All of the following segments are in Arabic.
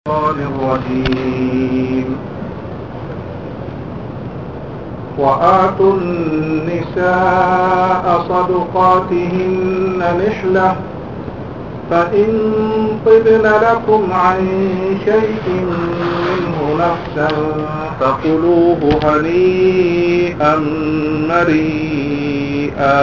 الشيطان الرجيم. وآتوا النساء صدقاتهن نحلة فإن طبن لكم عن شيء منه نفسا فكلوه هنيئا مريئا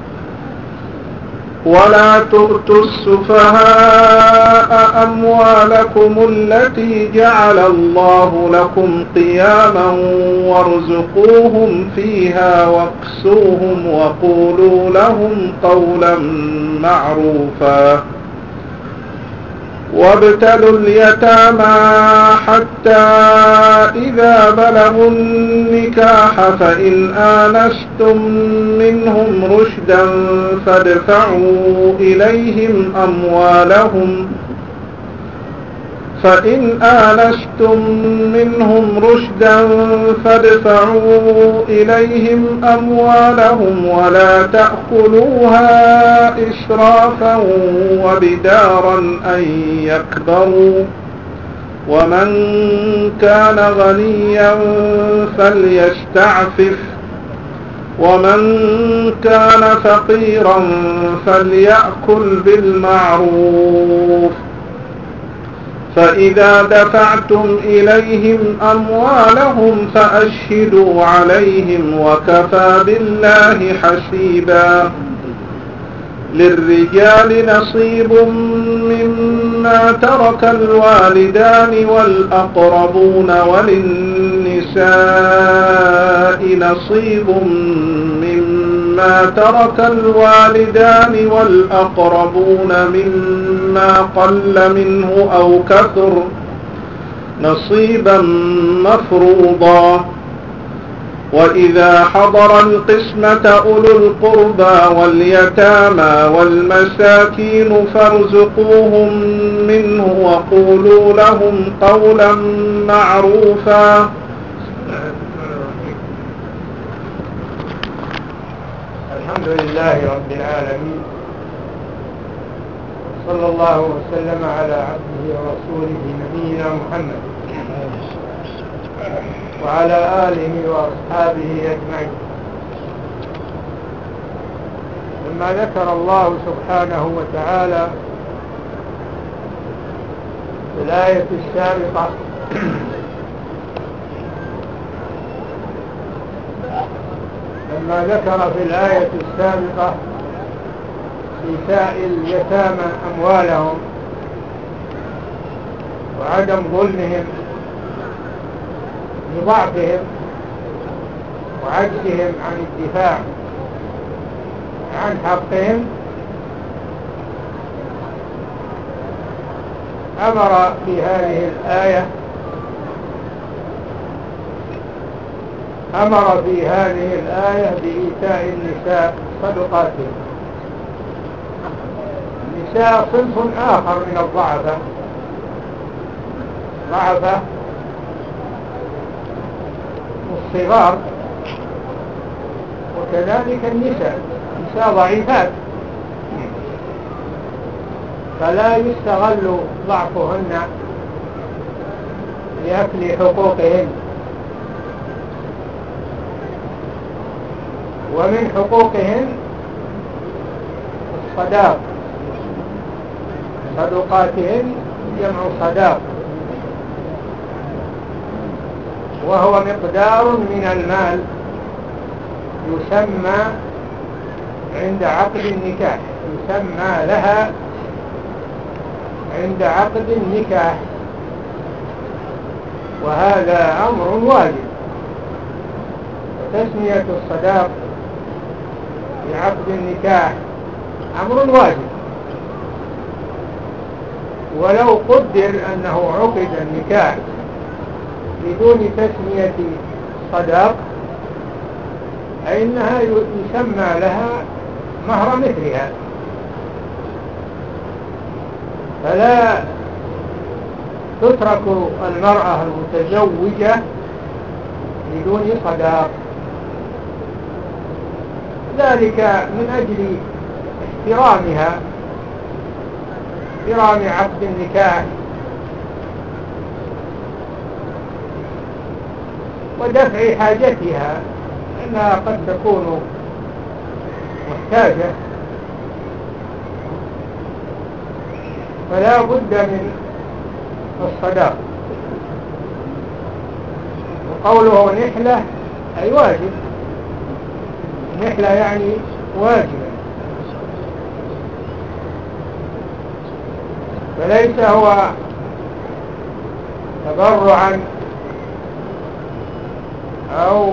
ولا تؤتوا السفهاء أموالكم التي جعل الله لكم قياما وارزقوهم فيها واكسوهم وقولوا لهم قولا معروفا وابتلوا اليتامى حتى إذا بلغوا النكاح فإن آنستم منهم رشدا فادفعوا إليهم أموالهم ولا تأكلوها إسرافا وبدارا أن يكبروا ومن كان غنيا فليستعفف ومن كان فقيرا فليأكل بالمعروف فإذا دفعتم إليهم أموالهم فأشهدوا عليهم وكفى بالله حسيبا. للرجال نصيب مما ترك الوالدان والأقربون وللنساء نصيب مما ترك الوالدان والأقربون مما قل منه أو كثر نصيبا مفروضا. وإذا حضر القسمة أولو القربى واليتامى والمساكين فارزقوهم منه وقولوا لهم قولا معروفا. الحمد لله رب العالمين، صلى الله وسلم على عبده ورسوله نبينا محمد وعلى آله وأصحابه أجمعين. لما ذكر الله سبحانه وتعالى في الآية السابقة إيتاء اليتامى أموالهم وعدم ظلمهم لضعفهم وعجزهم عن الدفاع عن حقهم، أمر في هذه الآية بإيتاء النساء صدقاتهم. النساء صنف آخر من الضعفة الصغار، وكذلك النساء ضعيفات، فلا يستغل ضعفهن لأكل حقوقهن. ومن حقوقهن الصداق، صدقاتهن جمع صداق، وهو مقدار من المال يسمى عند عقد النكاح، يسمى لها عند عقد النكاح، وهذا أمر واجب. وتسمية الصداق في عقد النكاح أمر واجب، ولو قدر أنه عقد النكاح بدون تسمية صداق فإنها يسمى لها مهر مثلها، فلا تترك المرأة المتزوجة بدون صداق، ذلك من أجل احترام عقد النكاح ودفع حاجتها، لأنها قد تكون محتاجة، فلا بد من الصداق. وقوله نحلة أي واجب، نحلة يعني واجب، فليس هو تبرعا أو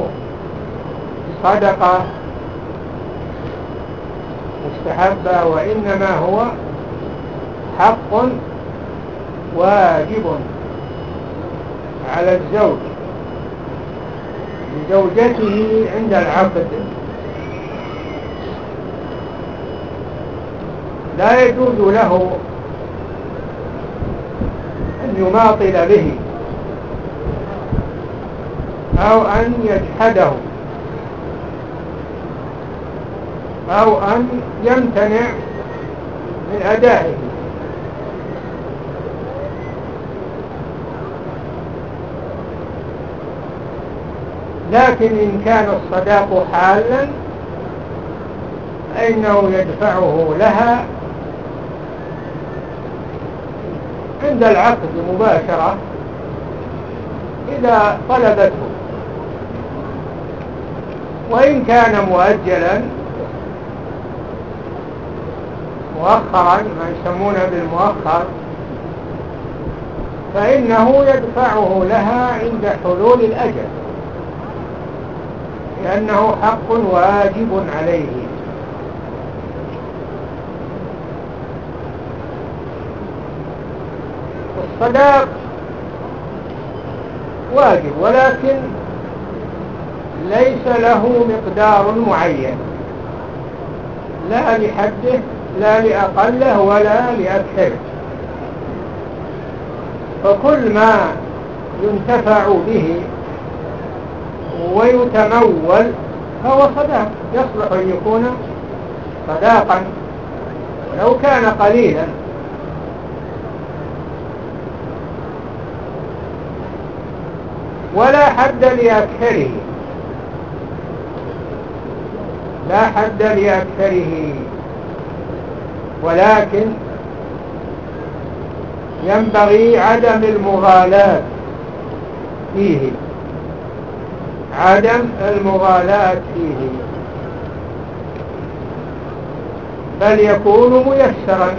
صدقة مستحبة، وإنما هو حق واجب على الزوج لزوجته عند العقد. لا يجوز له أن يماطل به أو أن يجحده أو أن يمتنع من أدائه، لكن إن كان الصداق حالا فإنه يدفعه لها عند العقد مباشرة إذا طلبته، وإن كان مؤجلا مؤخرا، ما يسمونه بالمؤخر، فإنه يدفعه لها عند حلول الأجل، لأنه حق واجب عليه. الصداق واجب، ولكن ليس له مقدار معين، لا لحده لا لأقله ولا لأكثره، فكل ما ينتفع به ويتمول فهو صداق، يصلح أن يكون صداقا ولو كان قليلا. ولا حد لأكثره، لا حد لأكثره، ولكن ينبغي عدم المغالاة فيه، عدم المغالاة فيه، بل يكون ميسرا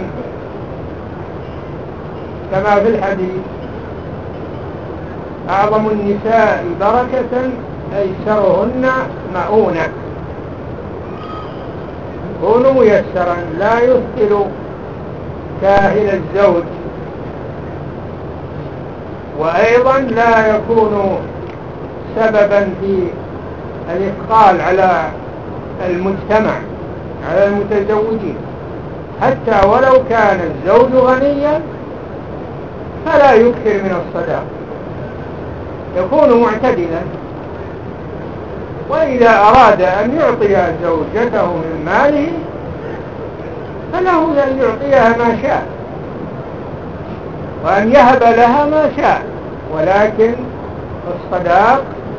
كما في الحديث: أعظم النساء بركة أيسرهن مؤونة. يكون ميسرا، لا يثقل كاهل الزوج، وأيضا لا يكون سببا في الإثقال على المجتمع، على المتزوجين، حتى ولو كان الزوج غنيا فلا يكثر من الصداق، يكون معتدلا. وإذا أراد أن يعطي زوجته من ماله فله أن يعطيها ما شاء وأن يهب لها ما شاء، ولكن الصداق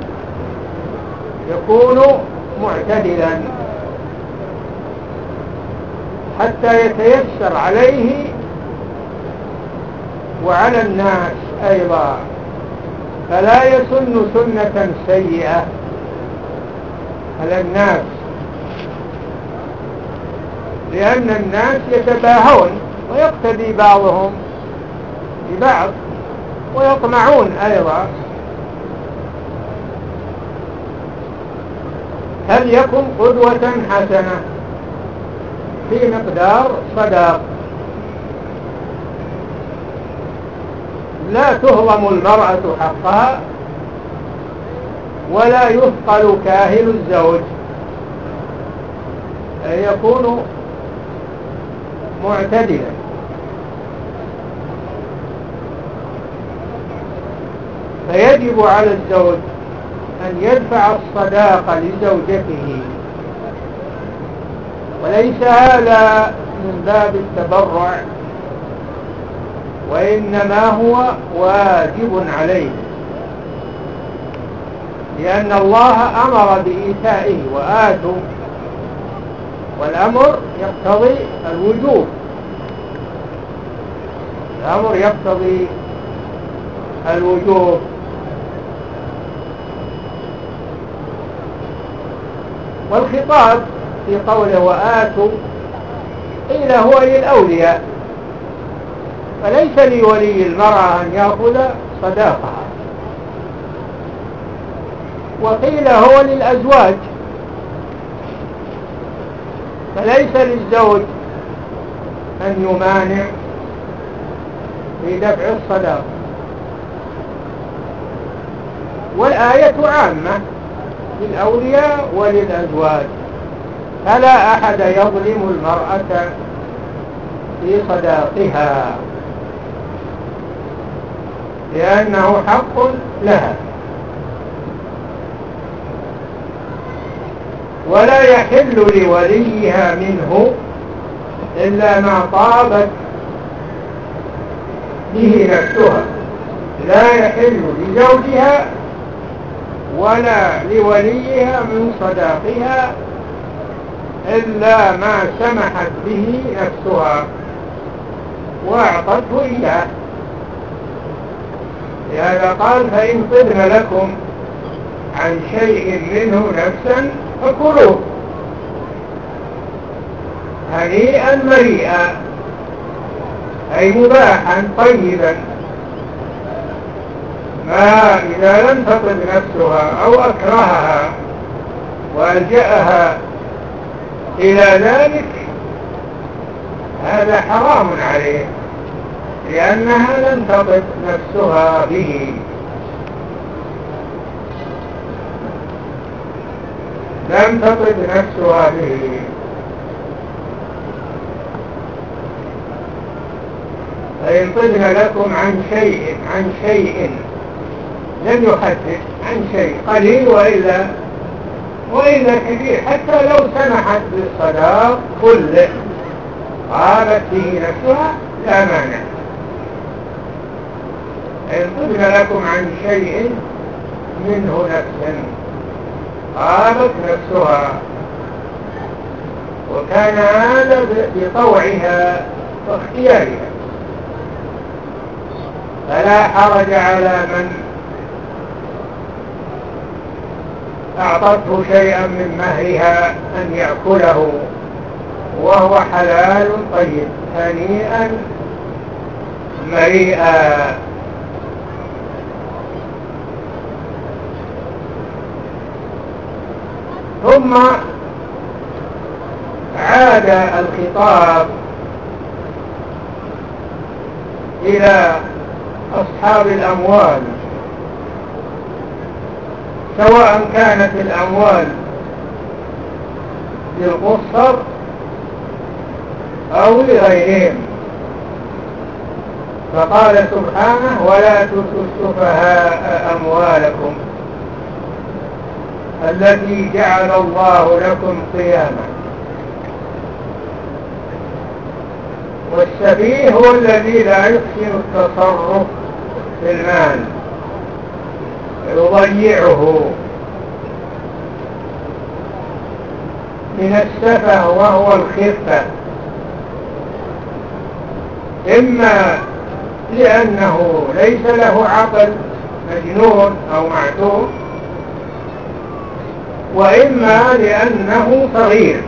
يكون معتدلا حتى يتيسر عليه وعلى الناس أيضا، فلا يسن سنة سيئة على الناس، لأن الناس يتباهون ويقتدي بعضهم ببعض ويطمعون أيضا. فليكن قدوة حسنة في مقدار صداق، لا تهضم المرأة حقها ولا يثقل كاهل الزوج، أن يكون معتدلا. فيجب على الزوج أن يدفع الصداق لزوجته، وليس هذا من باب التبرع، وإنما هو واجب عليه، لأن الله أمر بإيتائه وآتوا، والأمر يقتضي الوجوب، الأمر يقتضي الوجوب. والخطاب في قوله وآتوا قيل هو للأولياء، فليس لولي المرأة أن يأخذ صداقها، وقيل هو للأزواج، فليس للزوج أن يمانع في دفع الصداق. والآية عامة للأولياء وللأزواج، فلا أحد يظلم المرأة في صداقها لأنه حق لها، ولا يحل لوليها منه إلا ما طابت به نفسها، لا يحل لزوجها ولا لوليها من صداقها إلا ما سمحت به نفسها وأعطته إياه. لهذا قال فإن طبن لكم عن شيء منه نفسا فكلوه هنيئا مريئا، أي مباحا طيبا، ما إذا لم تطب نفسها أو أكرهها وألجأها إلى ذلك هذا حرام عليه، لأنها لم تطب نفسها به. لم تطب نفسها به. فإن طبن لكم عن شيء لم يحدث عن شيء قليل وإلا كبير، حتى لو سمحت بالصداق كله قامت به نفسها لا مانع. إن طبن لكم عن شيء منه نفسا قامت نفسها، وكان هذا بطوعها واختيارها، فلا حرج على من أعطته شيئا من مهرها أن يأكله وهو حلال طيب هنيئا مريئا. ثم عاد الخطاب إلى أصحاب الأموال، سواء كانت الأموال للقصر أو لغيرهم، فقال سبحانه ولا تؤتوا السفهاء أموالكم التي جعل الله لكم قياما. والسفيه هو الذي لا يحسن التصرف في المال يضيعه، من السفه وهو الخفة، إما لأنه ليس له عقل مجنون أو معتوه، وإما لأنه صغير،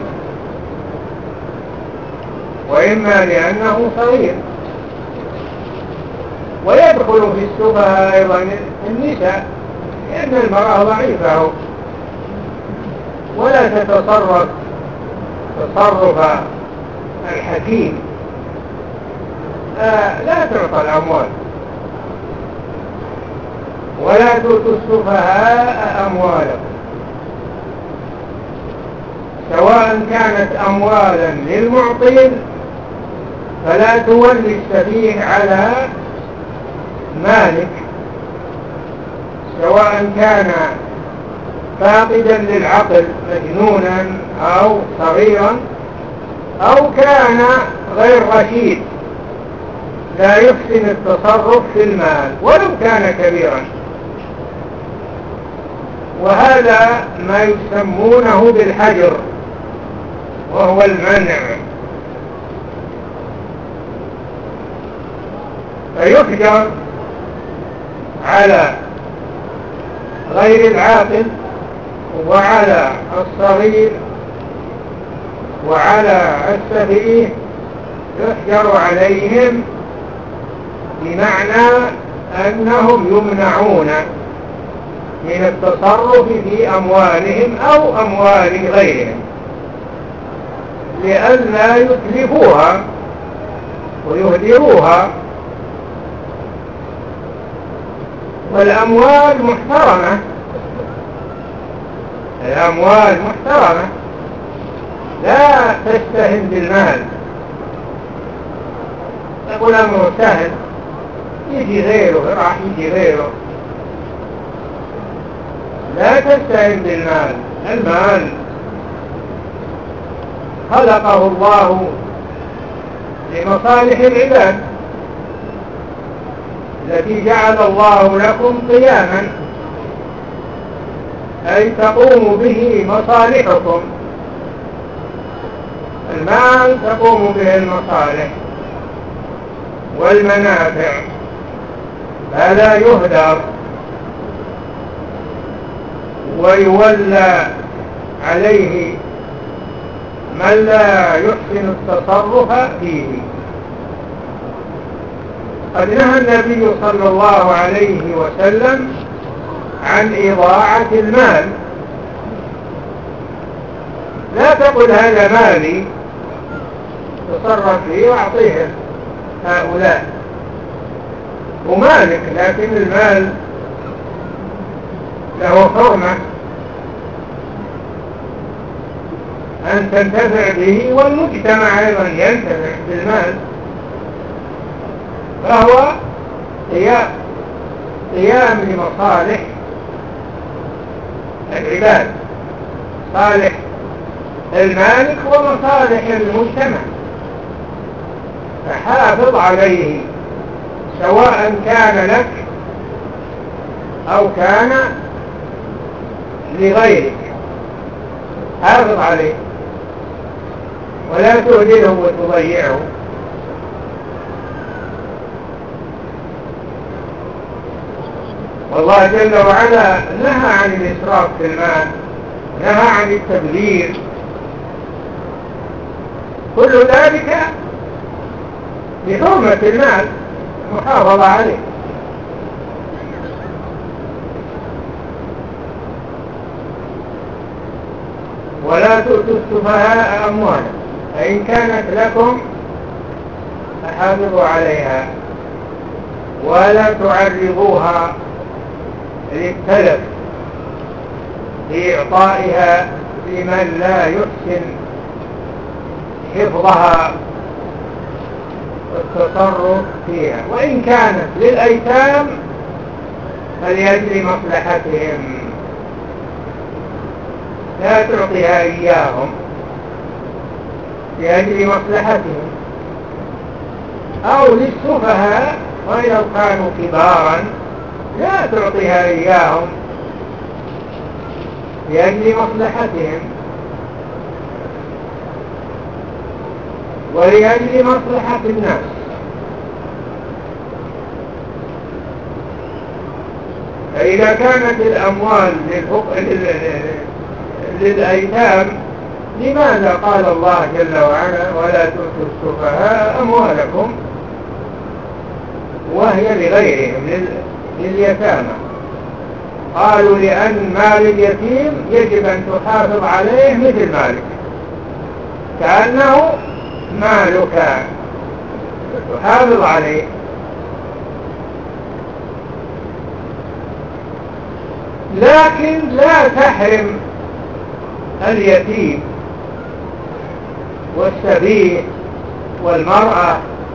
ويدخل في السفهاء أيضا النساء، لأن المرأة ضعيفة ولا تتصرف تصرف الحكيم، لا تعطى الأموال. ولا تؤتوا السفهاء أموالكم، سواء كانت أموالا للمعطين فلا تولي السفيه على مالك، سواء كان فاقدا للعقل مجنونا أو صغيرا، أو كان غير رشيد لا يحسن التصرف في المال ولو كان كبيرا. وهذا ما يسمونه بالحجر، وهو المنع. فيحجر على غير العاقل وعلى الصغير وعلى السفيه، يحجر عليهم بمعنى أنهم يمنعون من التصرف في أموالهم أو أموال غيرهم لئلا يتلفوها ويهدروها. والأموال محترمة، الأموال محترمة، لا تستهن بالمال. تقول أمره سهل، يجي غيره، راح يجي غيره. لا تستهن بالمال. المال خلقه الله لمصالح العباد التي جعل الله لكم قياما، أي تقوم به مصالحكم. المال تقوم به المصالح والمنافع، فلا يهدر ويولى عليه من لا يحسن التصرف فيه. قد نهى النبي صلى الله عليه وسلم عن إضاعة المال. لا تقل هذا مالي تصرف فيه واعطيه هؤلاء، ومالك، لكن المال له حرمة أن تنتفع به، والمجتمع أيضا ينتفع بالمال. فهو قيام لمصالح العباد، صالح المالك ومصالح المجتمع، فحافظ عليه سواء كان لك أو كان لغيرك، حافظ عليه ولا تهدره وتضيعه. والله جل وعلا نهى عن الإسراف في المال، نهى عن التبذير، كل ذلك بحرمة المال، محافظة عليه. ولا تؤتوا السفهاء أموالا فإن كانت لكم فحافظوا عليها ولا تعرضوها للتلف بإعطائها لمن لا يحسن حفظها والتصرف فيها. وإن كانت للأيتام فلأجل مصلحتهم، لا تعطيها إياهم لأجل مصلحتهم. أو للسفهاء ولو كانوا كبارا لا تعطيها إياهم لأجل مصلحتهم ولأجل مصلحة الناس. فإذا كانت الأموال للأيتام، لماذا قال الله جل وعلا ولا تؤتوا السفهاء أموالكم وهي لغيرهم لليتامى؟ قالوا لأن مال اليتيم يجب أن تحافظ عليه مثل مالك، كأنه مالك تحافظ عليه. لكن لا تحرم اليتيم والسبيل والمرأة،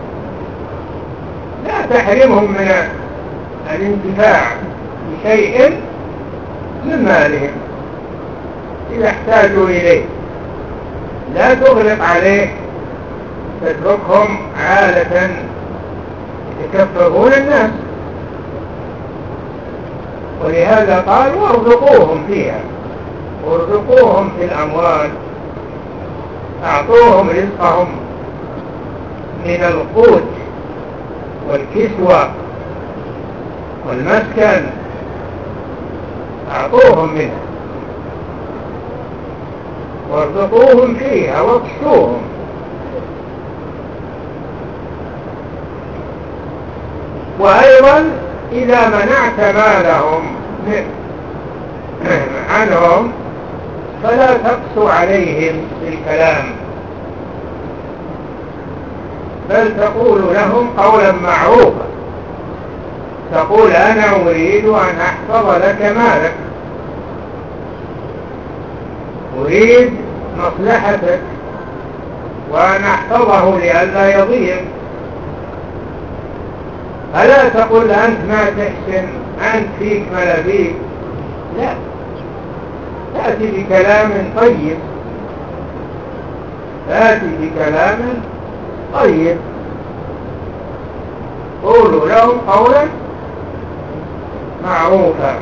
لا تحرمهم من الانتفاع بشيء من مالهم إذا احتاجوا إليه. لا تغلق عليه، تتركهم عالة يتكفرون الناس. ولهذا قال وارزقوهم فيها، وارزقوهم في الأموال، أعطوهم رزقهم من القوت والكسوة والمسكن، أعطوهم منها، وارزقوهم فيها واكسوهم. وأيضا إذا منعت مالهم عنهم فلا تقسو عليهم بالكلام، بل تقول لهم قولا معروفا، تقول أنا أريد أن أحفظ لك مالك، أريد مصلحتك وأن أحفظه لئلا يضيع. ألا تقول أنت ما تحسن، أنت فيك ملابيك، لا، تأتي بكلام طيب، تأتي بكلام طيب، قولوا لهم قولا معروفا.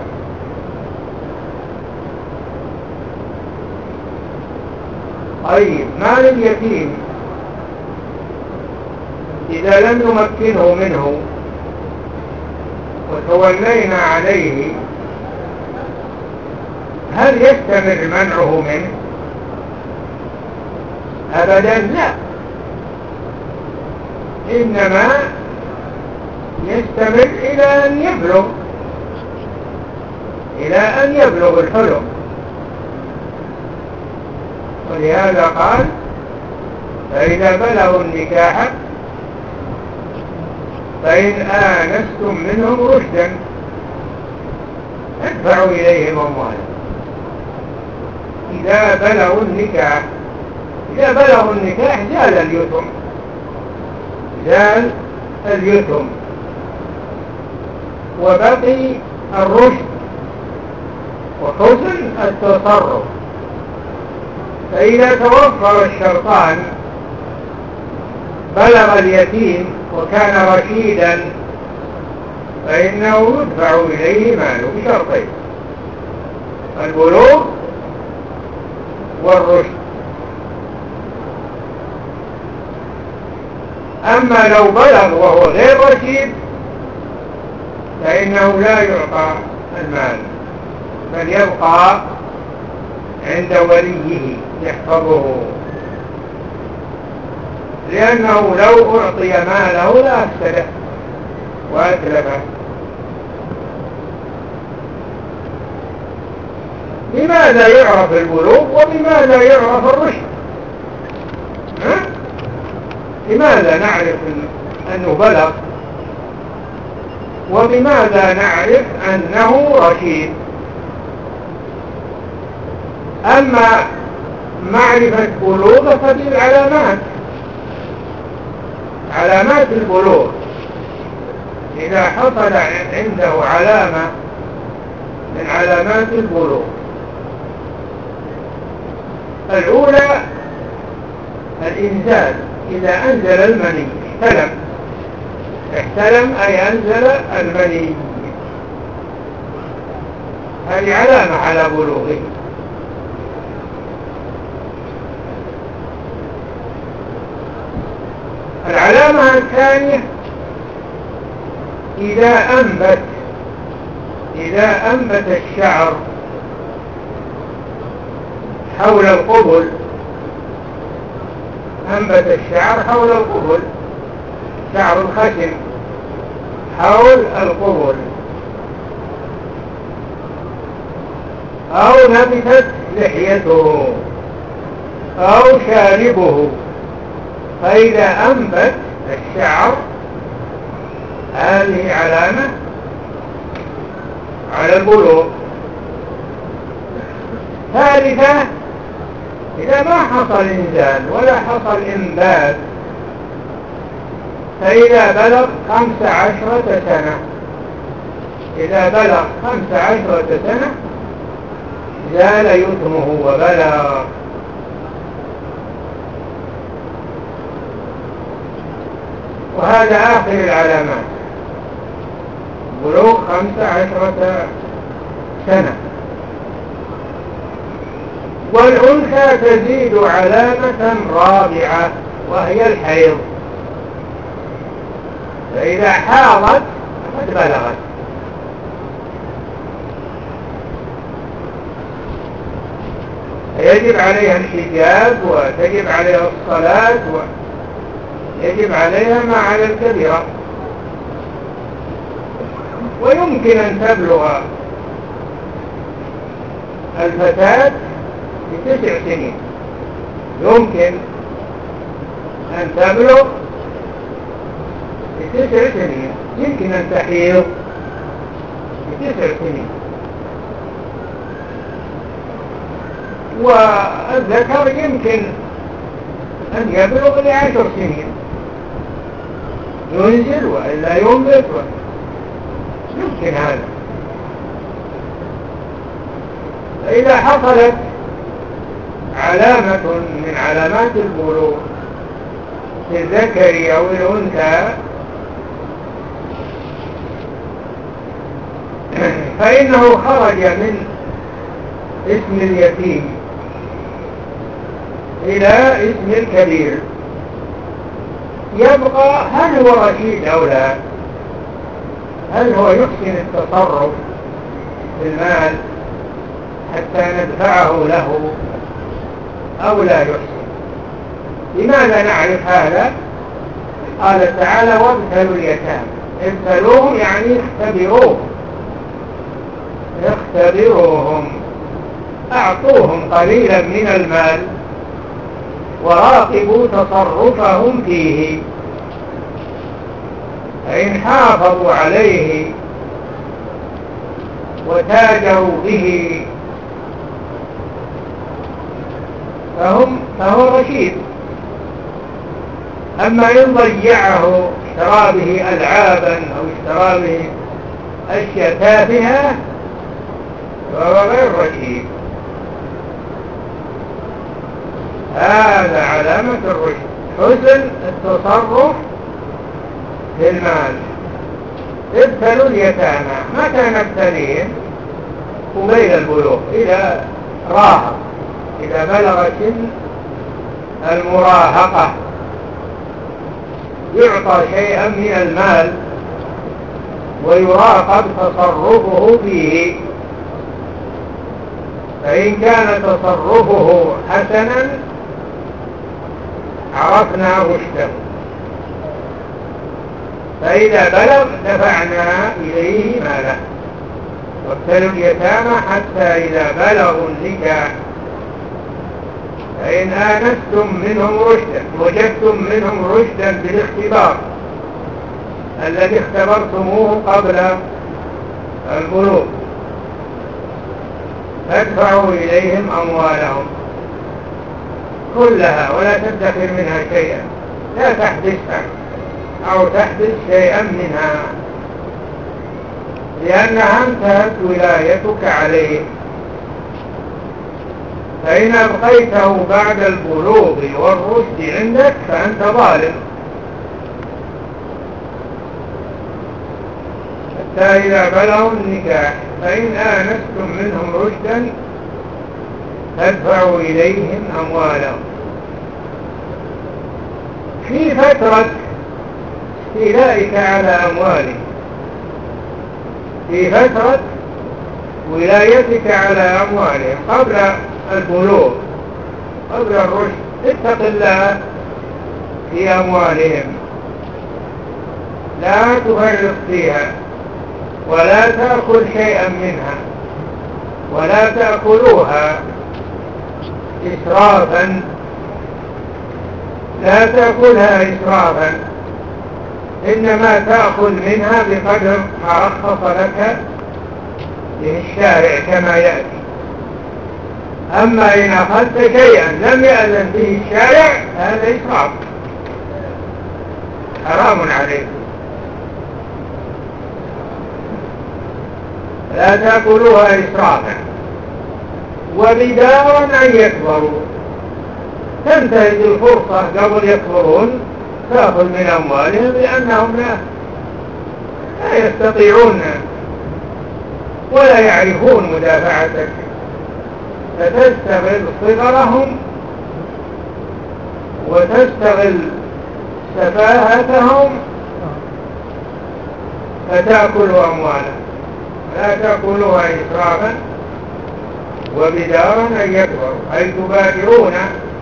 طيب، مال اليتيم إذا لم نمكنه منه وتولينا عليه، هل يستمر منعه منه؟ أبدا لا، إنما يستمر إلى أن يبلغ الحلم. ولهذا قال فإذا بلغوا النكاح فإن آنستم منهم رشدا ادفعوا إليهم أموالهم. إذا بلغوا النكاح زال اليتم وبقي الرشد وحسن التصرف. فإذا توفر الشرطان، بلغ اليتيم وكان رشيدا، فإنه يدفع إليه ماله بشرطين: البلوغ والرشد. أما لو بلغ وهو غير رشيد فإنه لا يعطى المال، بل يبقى عند وليه يحفظه، لأنه لو أعطي ماله لا أفسده وأتلفه. لماذا يعرف البلوغ وبماذا يعرف الرشد؟ لماذا نعرف أنه بلغ وبماذا نعرف أنه رشيد؟ أما معرفة بلوغه فدي علامات البلوغ. إذا حصل عنده علامة من علامات البلوغ، الأولى الإنزال، إذا أنزل المني احتلم أي أنزل المني، هذه علامة على بلوغه. العلامة الثانية إذا أنبت الشعر حول القبل، أنبت الشعر حول القبل، شعر الخشن حول القبل، أو نبتت لحيته أو شاربه. فإذا أنبت الشعر هذه علامة على البلوغ. ثالثة، إذا ما حصل إنزال ولا حصل إنبات، فإذا بلغ 15 سنة، إذا بلغ 15 سنة زال يتمه وبلغ. وهذا آخر العلامات، بلوغ 15 سنة. والأنثى تزيد علامة رابعة وهي الحيض، فإذا حاضت قد بلغت. يجب عليها الحجاب وتجب عليها الصلاة ويجب عليها ما على الكبيرة. ويمكن أن تبلغ الفتاة ب9 سنين، يمكن أن تبلغ ب9 سنين، يمكن أن تحيض ب9 سنين. والذكر يمكن أن يبلغ ل10 سنين، ينزل وإلا ينبت، يمكن هذا. فإذا حصلت علامة من علامات البلوغ في الذكر أو الأنثى فإنه خرج من اسم اليتيم إلى اسم الكبير. يبقى هل هو رشيد أو لا، هل هو يحسن التصرف في المال حتى ندفعه له أو لا يحسن. لماذا نعرف هذا؟ قال تعالى وابتلوا اليتامى. ابتلوهم يعني اختبروهم، أعطوهم قليلا من المال وراقبوا تصرفهم فيه، فإن حافظوا عليه وتاجروا به فهو رشيد. أما إن ضيعه، اشترى به ألعابا أو اشترى به أشياء تافهة فهو غير رشيد. هذا علامة الرشد، حسن التصرف في المال. ابتلوا اليتامى. متى نبتليهم؟ قبيل البلوغ، إذا راهق، إذا بلغ سن المراهقة يعطى شيئا من المال ويراقب تصرفه فيه، فإن كان تصرفه حسنا عرفنا رشده، فإذا بلغ دفعنا إليه ماله. وابتلوا اليتامى حتى إذا بلغوا النكاح فإن آنستم منهم رشدا، وجدتم منهم رشدا بالاختبار الذي اختبرتموه قبل البلوغ فادفعوا إليهم أموالهم كلها ولا تدخر منها شيئا، لا تحبسها أو تحبس شيئا منها، لأنها انتهت ولايتك عليه. فإن أبقيته بعد البلوغ والرشد عندك فأنت ظالم. حتى إذا بلغوا النكاح فإن آنستم منهم رشدا فادفعوا إليهم أموالهم. في فترة استيلائك على أموالهم، في فترة ولايتك على أموالهم قبل البلوغ قبل الرشد، اتق الله في أموالهم، لا تفرط فيها ولا تأكل شيئا منها، ولا تأكلوها إسرافا، لا تأكلها إسرافا، إنما تأكل منها بقدر ما رخص لك به الشارع كما يأتي. أما إن أخذت شيئا لم يأذن به الشارع هذا إسراف، حرام عليك. لا تأكلوها إسرافا وبدارا أن يكبروا، تنتهز الفرصة قبل يكبرون تأخذ من أموالهم لأنهم لا يستطيعون ولا يعرفون مدافعتك، فتستغل صغرهم وتستغل سفاهتهم فتأكل أموالهم. لا تأكلوها إسرافا وبدارا أن يكبروا، أي تبادرون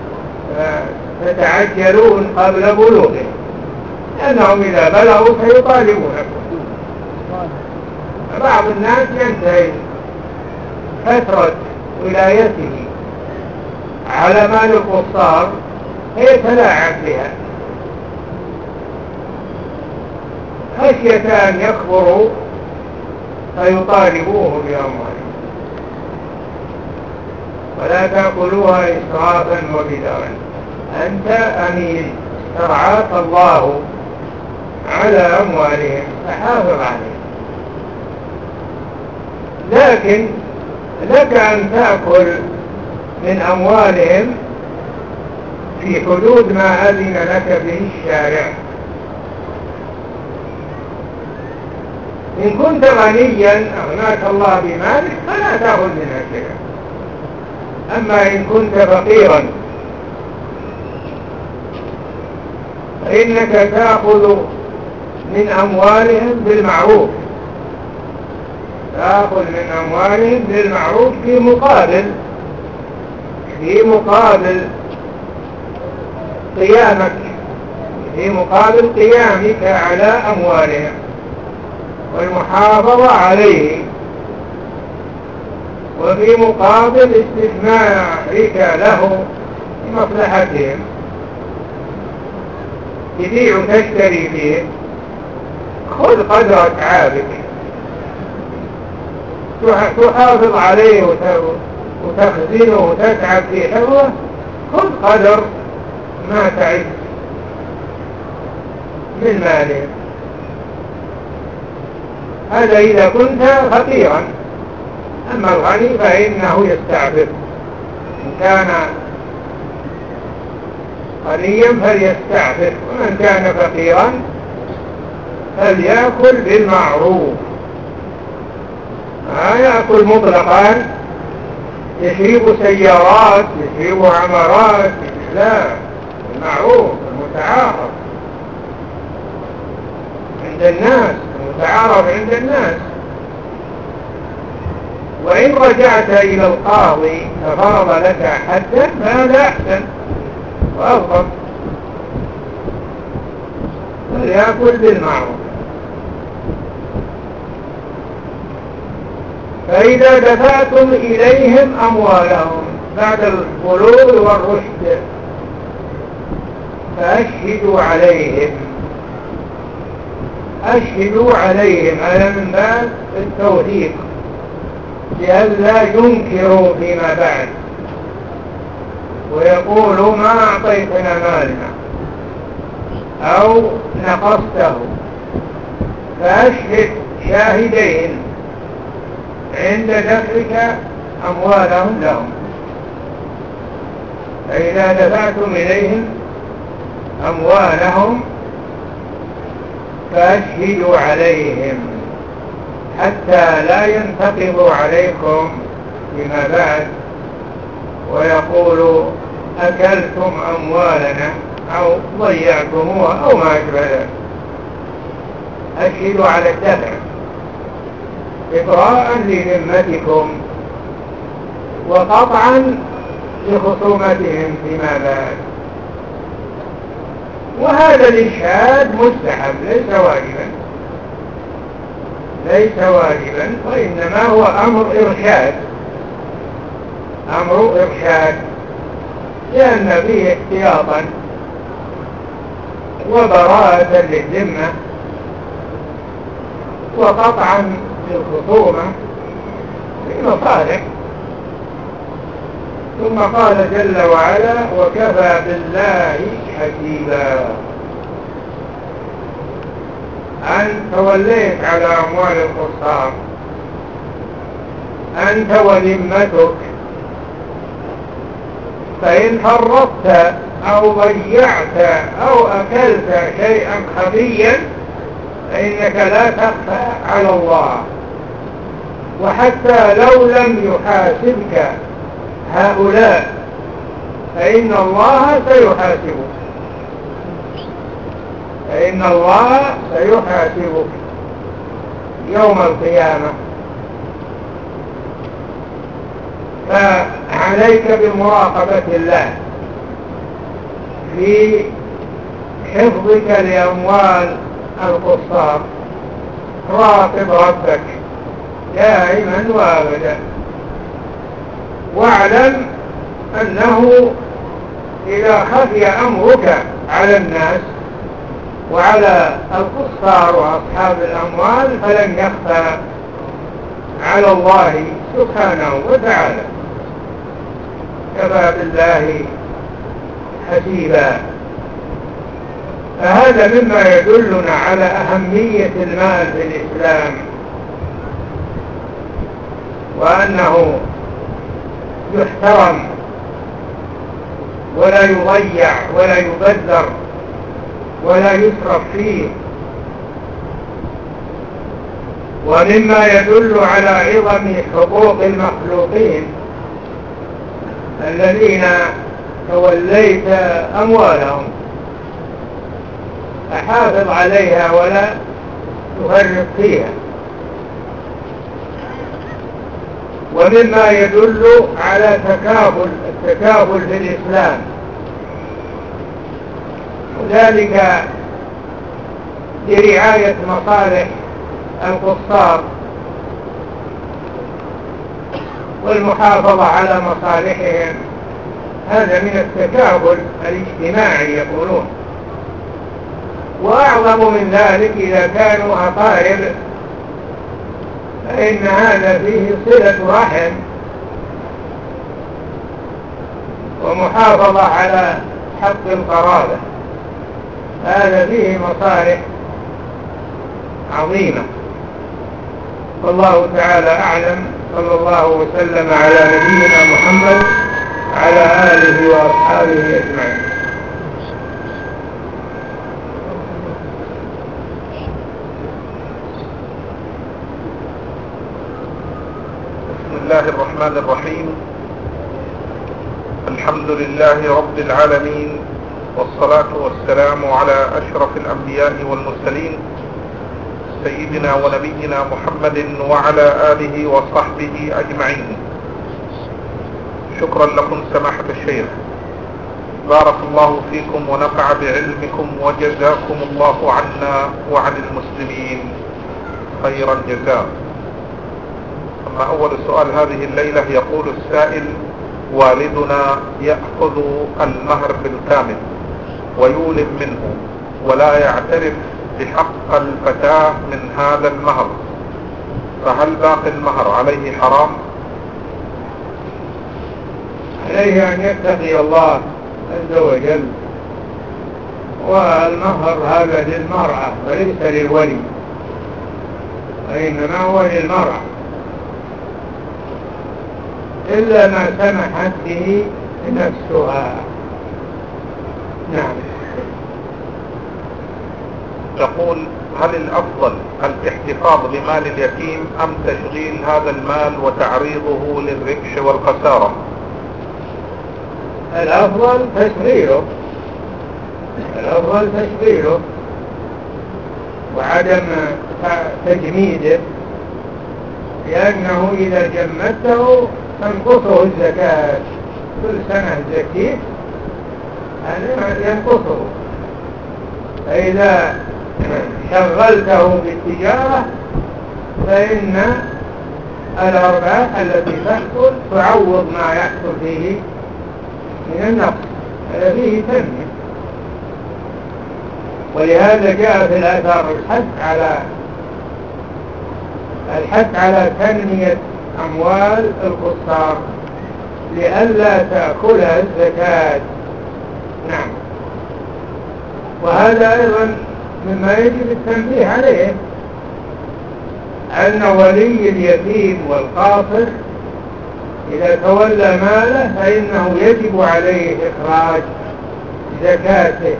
تتعجلون قبل بلوغهم، لأنهم إذا بلغوا سيطالبونكم. بعض الناس ينتهي فترة ولايته على مال القصار فيتلاعب بها خشية أن يكبروا فيطالبوه بأموالهم. ولا تأكلوها إسرافا وبدارا. أنت أمين، ترعاك الله على أموالهم فحافظ عليهم، لكن لك أن تأكل من أموالهم في حدود ما أذن لك به الشارع. إن كنت غنيا أغناك الله بمالك فلا تأخذ منها شيئا. أما إن كنت فقيرا فإنك تأخذ من أموالهم بالمعروف، تأخذ من أموالهم بالمعروف في مقابل قيامك، في مقابل قيامك على أموالهم والمحافظة عليه، وفي مقابل استثمارك له لمصلحتهم. تبيع وتشتري فيه، خذ قدر أتعابك، تحافظ عليه وتخزنه وتتعب في حفظه، خذ قدر ما تعد من ماله. هذا إذا كنت فقيرا. أما الغني فإنه يستعفف، إن كان غنيا فليستعفف، ومن كان فقيرا فليأكل بالمعروف. ما يأكل مطلقا، يشرب سيارات، يشرب عمارات، لا، المعروف المتعارف عند الناس، المتعارف عند الناس. وإن رجعت إلى القاضي ففرض لك حدا فهذا أحسن وأفضل، فليأكل بالمعروف. فإذا دفعتم إليهم أموالهم بعد البلوغ والرشد فأشهدوا عليهم. أشهدوا عليهم، هذا من باب التوثيق لئلا ينكروا فيما بعد ويقولوا ما أعطيتنا مالنا أو نقصته. فأشهد شاهدين عند دفعك أموالهم لهم. فإذا دفعتم إليهم أموالهم فأشهدوا عليهم حتى لا ينتقضوا عليكم فيما بعد ويقولوا أكلتم أموالنا أو ضيعتموها أو ما أشبه ذلك. أشهدوا على الدفع إبراء لذمتكم وقطعا لخصومتهم فيما بعد. وهذا الإشهاد مستحب ليس واجبا وإنما هو أمر إرشاد لأن فيه احتياطا وبراءة للذمة وقطعا للخصومة في مصالح. ثم قال جل وعلا وكفى بالله حسيبا. أن توليت على أموال القصار أنت وذمتك، فإن فرطت أو ضيعت أو أكلت شيئا خفيا فإنك لا تخفى على الله، وحتى لو لم يحاسبك هؤلاء فإن الله سيحاسبك، فإن الله سيحاسبك يوم القيامة. فعليك بمراقبة الله في حفظك لأموال القصار. راقب ربك دائما وابدا، واعلم أنه إذا خفي أمرك على الناس وعلى القصار وأصحاب الأموال فلن يخفى على الله سبحانه وتعالى، كفى بالله حسيبا. فهذا مما يدلنا على أهمية المال في الإسلام، وأنه يحترم ولا يضيع ولا يبذر ولا يسرف فيه. ومما يدل على عظم حقوق المخلوقين الذين توليت أموالهم، فحافظ عليها ولا تفرط فيها. ومما يدل على التكافل في الإسلام، وذلك برعاية مصالح القصار والمحافظة على مصالحهم. هذا من التكافل الاجتماعي يقولون. وأعظم من ذلك إذا كانوا أقارب، فإن هذا فيه صلة رحم ومحافظة على حق القرابة. هذا فيه مصالح عظيمة. والله تعالى أعلم. صلى الله وسلم على نبينا محمد على آله وأصحابه أجمعين. بسم الله الرحمن الرحيم. الحمد لله رب العالمين، والصلاة والسلام على أشرف الأنبياء والمرسلين سيدنا ونبينا محمد وعلى آله وصحبه أجمعين. شكرا لكم سماحة الشيخ، بارك الله فيكم ونفع بعلمكم، وجزاكم الله عنا وعن المسلمين خير الجزاء. أما أول سؤال هذه الليلة، يقول السائل: والدنا يأخذ المهر بالكامل ويولم منه ولا يعترف بحق الفتاة من هذا المهر، فهل باقي المهر عليه حرام؟ عليه أن يتقي الله عز وجل، والمهر هذا للمرأة وليس للولي، وإنما هو للمرأة إلا ما سمحت به نفسها. نعم. تقول: هل الأفضل الاحتفاظ بمال اليتيم أم تشغيل هذا المال وتعريضه للربش والخسارة؟ الأفضل تشغيله وعدم تجميده، لأنه إذا جمدته تنقصه الزكاة. كل سنة زكيه هذا ينقصه. فإذا شغلته بالتجارة فإن الأرباح التي تحصل تعوض ما يحصل فيه من النقص. هذا فيه تنمية. ولهذا جاء في الآثار الحث على تنمية أموال القصار لئلا تأكلها الزكاة. نعم. وهذا أيضا مما يجب التنبيه عليه، أن ولي اليتيم والقاصر إذا تولى ماله فإنه يجب عليه إخراج زكاته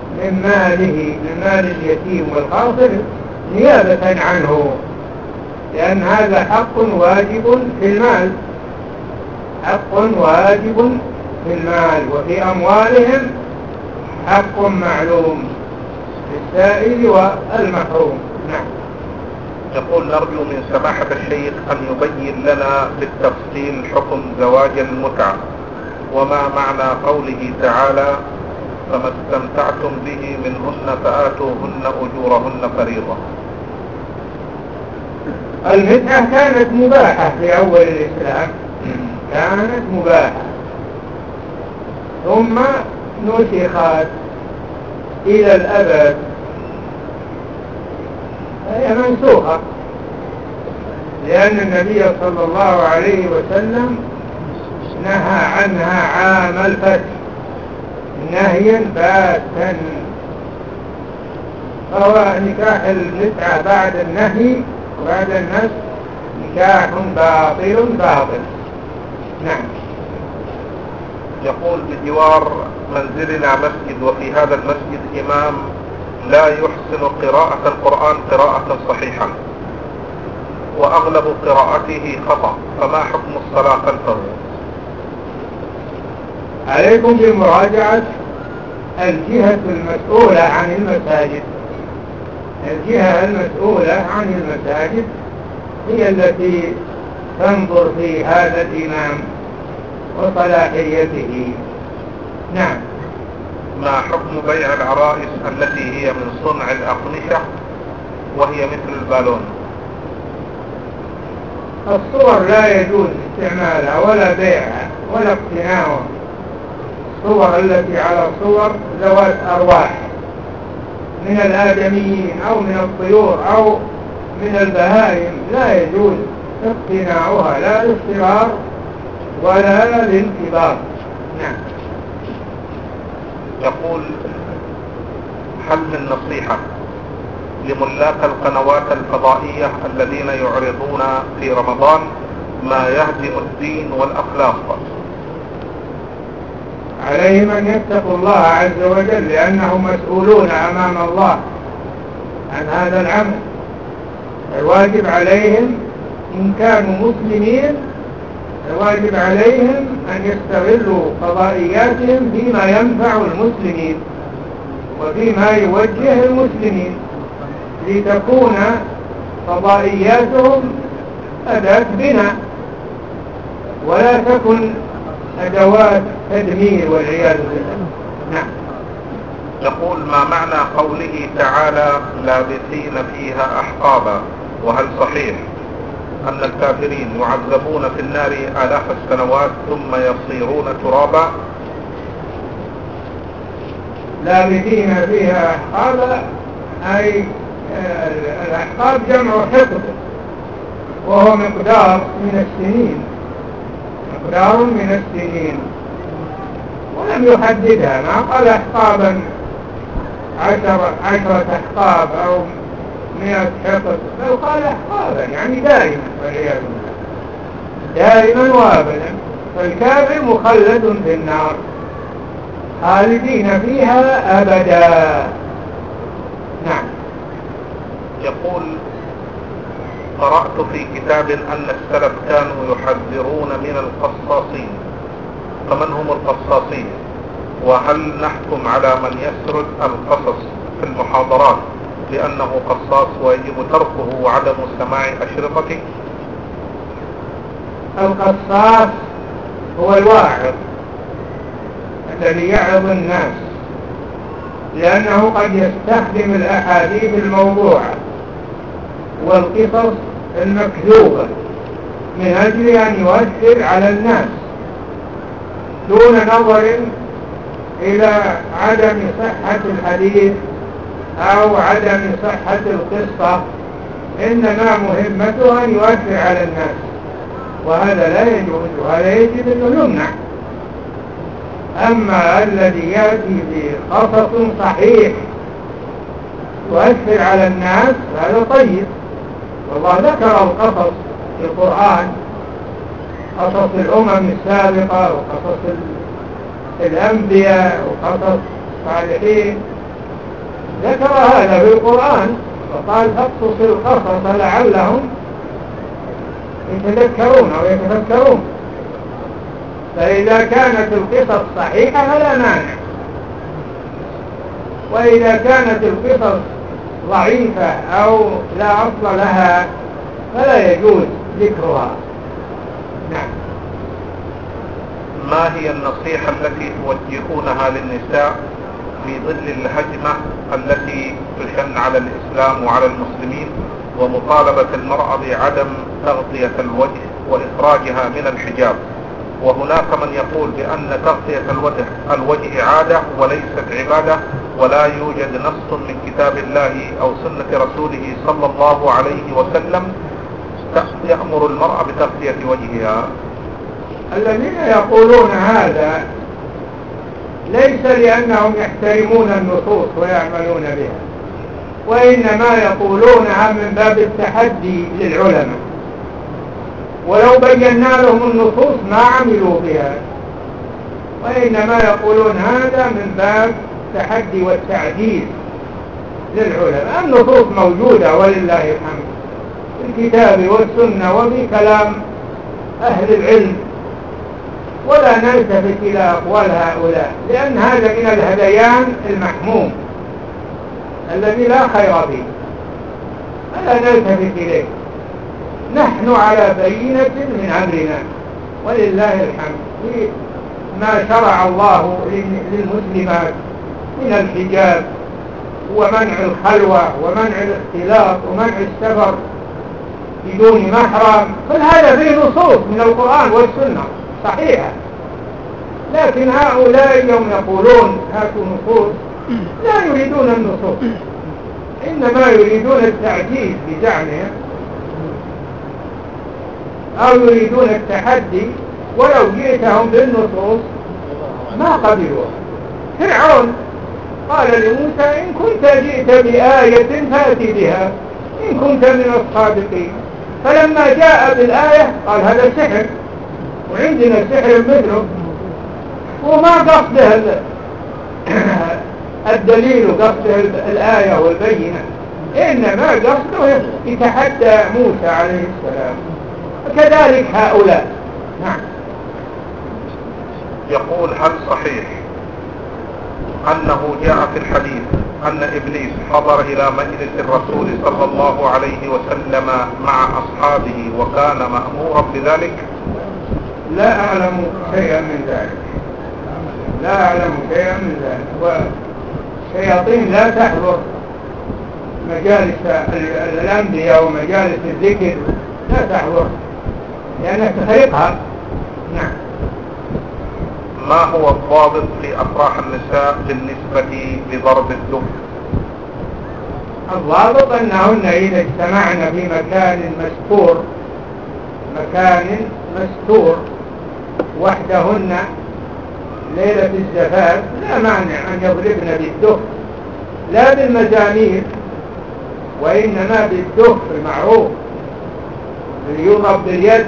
من مال اليتيم والقاصر نيابة عنه. لأن هذا حق واجب في المال، حق واجب في المال، وفي أموالهم حق معلوم للسائل والمحروم. نعم. يقول نرجو من سماحة الشيخ أن يبين لنا بالتفصيل حكم زواج المتعة، وما معنى قوله تعالى فما استمتعتم به منهن فآتوهن أجورهن فريضة. المتعة كانت مباحة في أول الإسلام، كانت مباحة، ثم نسخت إلى الأبد، هي منسوخة، لأن النبي صلى الله عليه وسلم نهى عنها عام الفتح نهيا باتا، فهو نكاح المتعة بعد النهي وبعد النسخ نكاح باطل. نعم. يقول بجوار منزلنا مسجد، وفي هذا المسجد إمام لا يحسن قراءة القرآن قراءة صحيحة، وأغلب قراءته خطأ، فما حكم الصلاة خلفه؟ عليكم بمراجعة الجهة المسؤولة عن المساجد، الجهة المسؤولة عن المساجد هي التي تنظر في هذا الإمام وصلاحيته. نعم. ما حكم بيع العرائس التي هي من صنع الأقمشة وهي مثل البالون؟ الصور لا يجوز استعمالها ولا بيعها ولا اقتناؤها، الصور التي على صور ذوات أرواح من الآدميين أو من الطيور أو من البهائم لا يجوز اقتناؤها، لا للاضطرار ولا للانتظار. نعم. يقول هل من نصيحة لملاك القنوات الفضائية الذين يعرضون في رمضان ما يهدم الدين والأخلاق؟ عليهم أن يتقوا الله عز وجل، لأنهم مسؤولون أمام الله عن هذا العمل. الواجب عليهم إن كانوا مسلمين، الواجب عليهم أن يستغلوا فضائياتهم فيما ينفع المسلمين وفيما يوجه المسلمين، لتكون فضائياتهم أداة بناء ولا تكن أدوات تدمير والعياذ بالله. نعم. يقول ما معنى قوله تعالى لابثين فيها أحقابا، وهل صحيح أن الكافرين يعذبون في النار آلاف السنوات ثم يصيرون ترابا؟ لابثين فيها أحقابا أي الأحقاب جمع حقب، وهو مقدار من السنين، مقدار من السنين، ولم يحددها، ما قال أحقابا 10 أحقاب أو 100 حقب، بل قال أحقابا يعني دائما والعياذ بالله، دائما وابدا. فالكافر مخلد في النار خالدين فيها أبدا. نعم. يقول قرأت في كتاب أن السلف كانوا يحذرون من القصاصين، فمن هم القصاصين؟ وهل نحكم على من يسرد القصص في المحاضرات لأنه قصاص ويجب تركه وعدم سماع أشرطته؟ القصاص هو الواعظ الذي يعظ الناس، لأنه قد يستخدم الأحاديث الموضوعة والقصص المكذوبة من أجل أن يؤثر على الناس دون نظر إلى عدم صحة الحديث أو عدم صحة القصة، إنما مهمته أن يؤثر على الناس، وهذا لا يجوز، وهذا يجب أن يمنع. أما الذي يأتي بقصص صحيح يؤثر على الناس هذا طيب، والله ذكر القصص في القرآن، قصص الأمم السابقة وقصص الأنبياء وقصص الصالحين، ذكر هذا في القرآن، وقال فاقصص القصص لعلهم يتذكرون أو يتفكرون. فإذا كانت القصص صحيحة فلا مانع، وإذا كانت القصص ضعيفة أو لا أصل لها فلا يجوز ذكرها. نعم. ما هي النصيحة التي توجهونها للنساء في ظل الهجمة التي تشن على الإسلام وعلى المسلمين ومطالبة المرأة بعدم تغطية الوجه وإخراجها من الحجاب؟ وهناك من يقول بأن تغطية الوجه عادة وليست عبادة، ولا يوجد نص من كتاب الله أو سنة رسوله صلى الله عليه وسلم يأمر المرأة بتغطية وجهها. الذين يقولون هذا ليس لأنهم يحترمون النصوص ويعملون بها، وإنما يقولونها من باب التحدي للعلماء، ولو بينا لهم النصوص ما عملوا بها، وإنما يقولون هذا من باب التحدي والتعديل للعلماء. النصوص موجودة ولله الحمد في الكتاب والسنة وفي كلام أهل العلم، ولا نلتفت إلى أقوال هؤلاء، لأن هذا من الهذيان المحموم الذي لا خير فيه، فلا نلتفت إليه. نحن على بينة من أمرنا ولله الحمد في ما شرع الله للمسلمات من الحجاب ومنع الخلوة ومنع الاختلاط ومنع السفر بدون محرم، كل هذا فيه نصوص من القرآن والسنة صحيحة. لكن هؤلاء يوم يقولون هاتوا نصوص لا يريدون النصوص، إنما يريدون التعجيز بزعمهم أو يريدون التحدي، ولو جئتهم بالنصوص ما قبلوها. فرعون قال لموسى إن كنت جئت بآية فأت بها إن كنت من الصادقين، فلما جاء بالآية قال هذا سحر وعندنا سحر مثله، وما قصده الدليل وقصده الآية والبينة، إنما قصده يتحدى موسى عليه السلام. كذلك هؤلاء. نعم. يقول هل صحيح أنه جاء في الحديث أن إبليس حضر إلى مجلس الرسول صلى الله عليه وسلم مع أصحابه وكان مأمورا بذلك؟ لا أعلم شيئا من ذلك، لا أعلم شيئا من ذلك. والشياطين لا تحضر مجالس الأنبياء ومجالس الذكر، لا تحضر لأنها تخرقها. نعم. ما هو الضابط في أفراح النساء بالنسبة لضرب الدف؟ الضابط أنهن إذا اجتمعن في مكان مستور وحدهن ليلة الزفاف لا مانع أن يضربن بالدف، لا بالمزامير، وإنما بالدف المعروف يضرب باليد،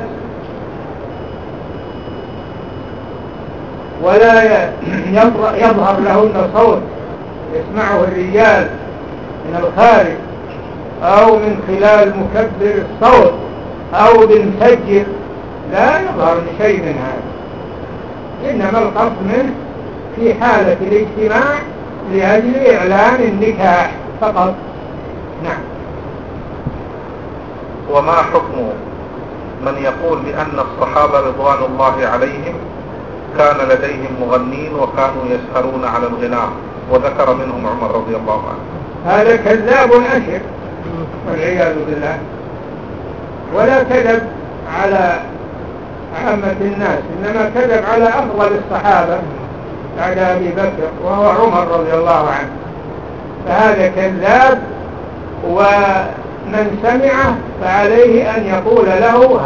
ولا يظهر لهن صوت يسمعه الرجال من الخارج أو من خلال مكبر الصوت أو بالمسجل، لا يظهر شيء من هذا، إنما القصد منه في حالة الاجتماع لأجل إعلان النكاح فقط. نعم. وما حكم من يقول بأن الصحابة رضوان الله عليهم كان لديهم مغنين وكانوا يسهرون على الغناء وذكر منهم عمر رضي الله عنه؟ هذا كذاب أشر والعياذ بالله، ولا كذب على عامة الناس، إنما كذب على أفضل الصحابة بعد أبي بكر وهو عمر رضي الله عنه، فهذا كذاب، ومن سمعه فعليه أن يقول له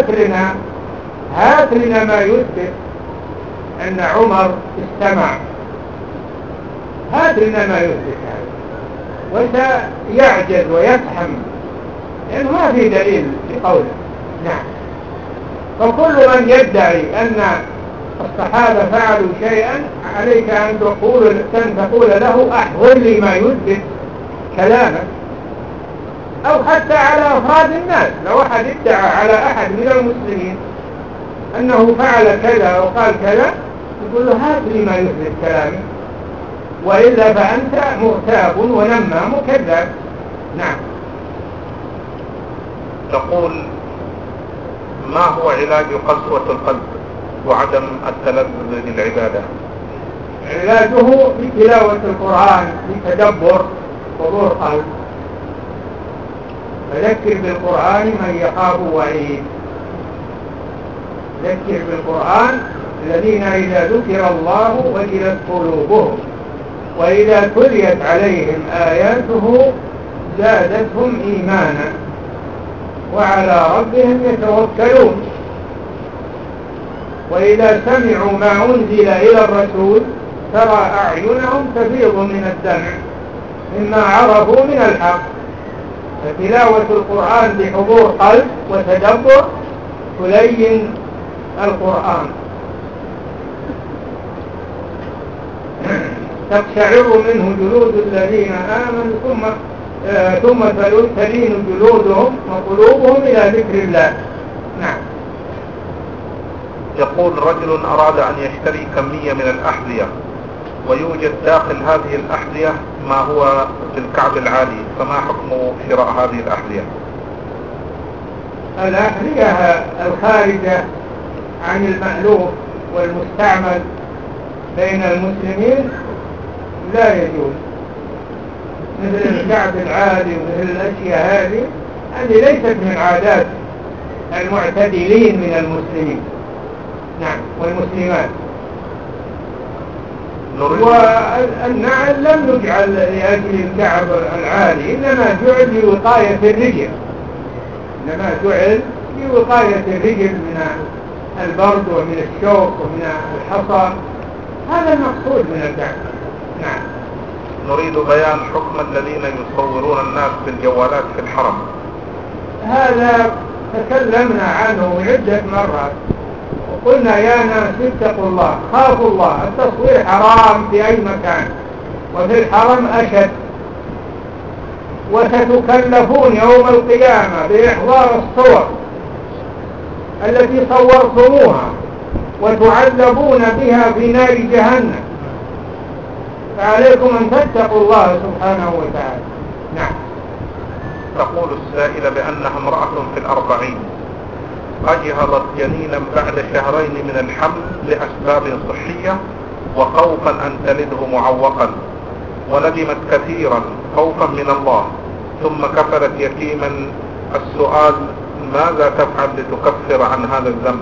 هات لنا ما يثبت أن عمر استمع، هات لنا ما يثبت هذا، وسيعجز ويفهم لأنه ما في دليل لقوله. نعم. فكل من يدعي أن الصحابة فعلوا شيئا عليك أن تقول له أحضر لي ما يثبت كلامك، أو حتى على أفراد الناس. لو أحد ادعى على أحد من المسلمين أنه فعل كذا وقال كذا، يقول له هات لي ما يثبت كلامي، وإلا فأنت مغتاب ونمام وكذاب. نعم. تقول: ما هو علاج قسوة القلب وعدم التلذذ بالعبادة؟ علاجه بتلاوة القرآن، بتدبر، حضور قلب. فذكر بالقرآن من يخاف وعيد. ذكر بالقرآن الذين إذا ذكر الله وجلت قلوبهم وإذا تليت عليهم آياته زادتهم إيمانا وعلى ربهم يتوكلون. وإذا سمعوا ما أنزل إلى الرسول ترى أعينهم تفيض من الدمع مما عرفوا من الحق. فتلاوة القرآن بحضور قلب وتدبر تلين القرآن. تقشعر منه جلود الذين آمنوا ثم تلين جلودهم وقلوبهم إلى ذكر الله. نعم. يقول: رجل أراد أن يشتري كمية من الأحذية ويوجد داخل هذه الأحذية ما هو في الكعب العالي، فما حكم شراء هذه الأحذية؟ الأحذية الخارجة عن المألوف والمستعمل بين المسلمين لا يجوز، مثل الكعب العالي ومثل الأشياء هذه ليست من عادات المعتدلين من المسلمين. نعم. والمسلمات. والنعل لم يجعل لأجل الكعب العالي، إنما جعل لوقاية الرجل، من البرد ومن الشوك ومن الحصى. هذا المقصود من الكعب. نعم. نريد بيان حكم الذين يصورون الناس بالجوالات في الحرم. هذا تكلمنا عنه عدة مرات وقلنا يا ناس اتقوا الله، خافوا الله. التصوير حرام في أي مكان، وفي الحرم أشد. وستكلفون يوم القيامة بإحضار الصور التي صورتموها وتعذبون بها في نار جهنم، فعليكم أن تتقوا الله سبحانه وتعالى. نعم. تقول السائلة بأنها امرأة في 40 أجهضت جنينا بعد 2 شهرين من الحمل لأسباب صحية وخوفا أن تلده معوقا، وندمت كثيرا خوفا من الله، ثم كفلت يتيما. السؤال: ماذا تفعل لتكفر عن هذا الذنب؟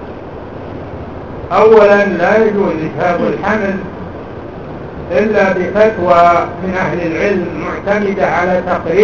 أولا لا يجوز إجهاض الحمل إلا بفتوى من أهل العلم معتمدة على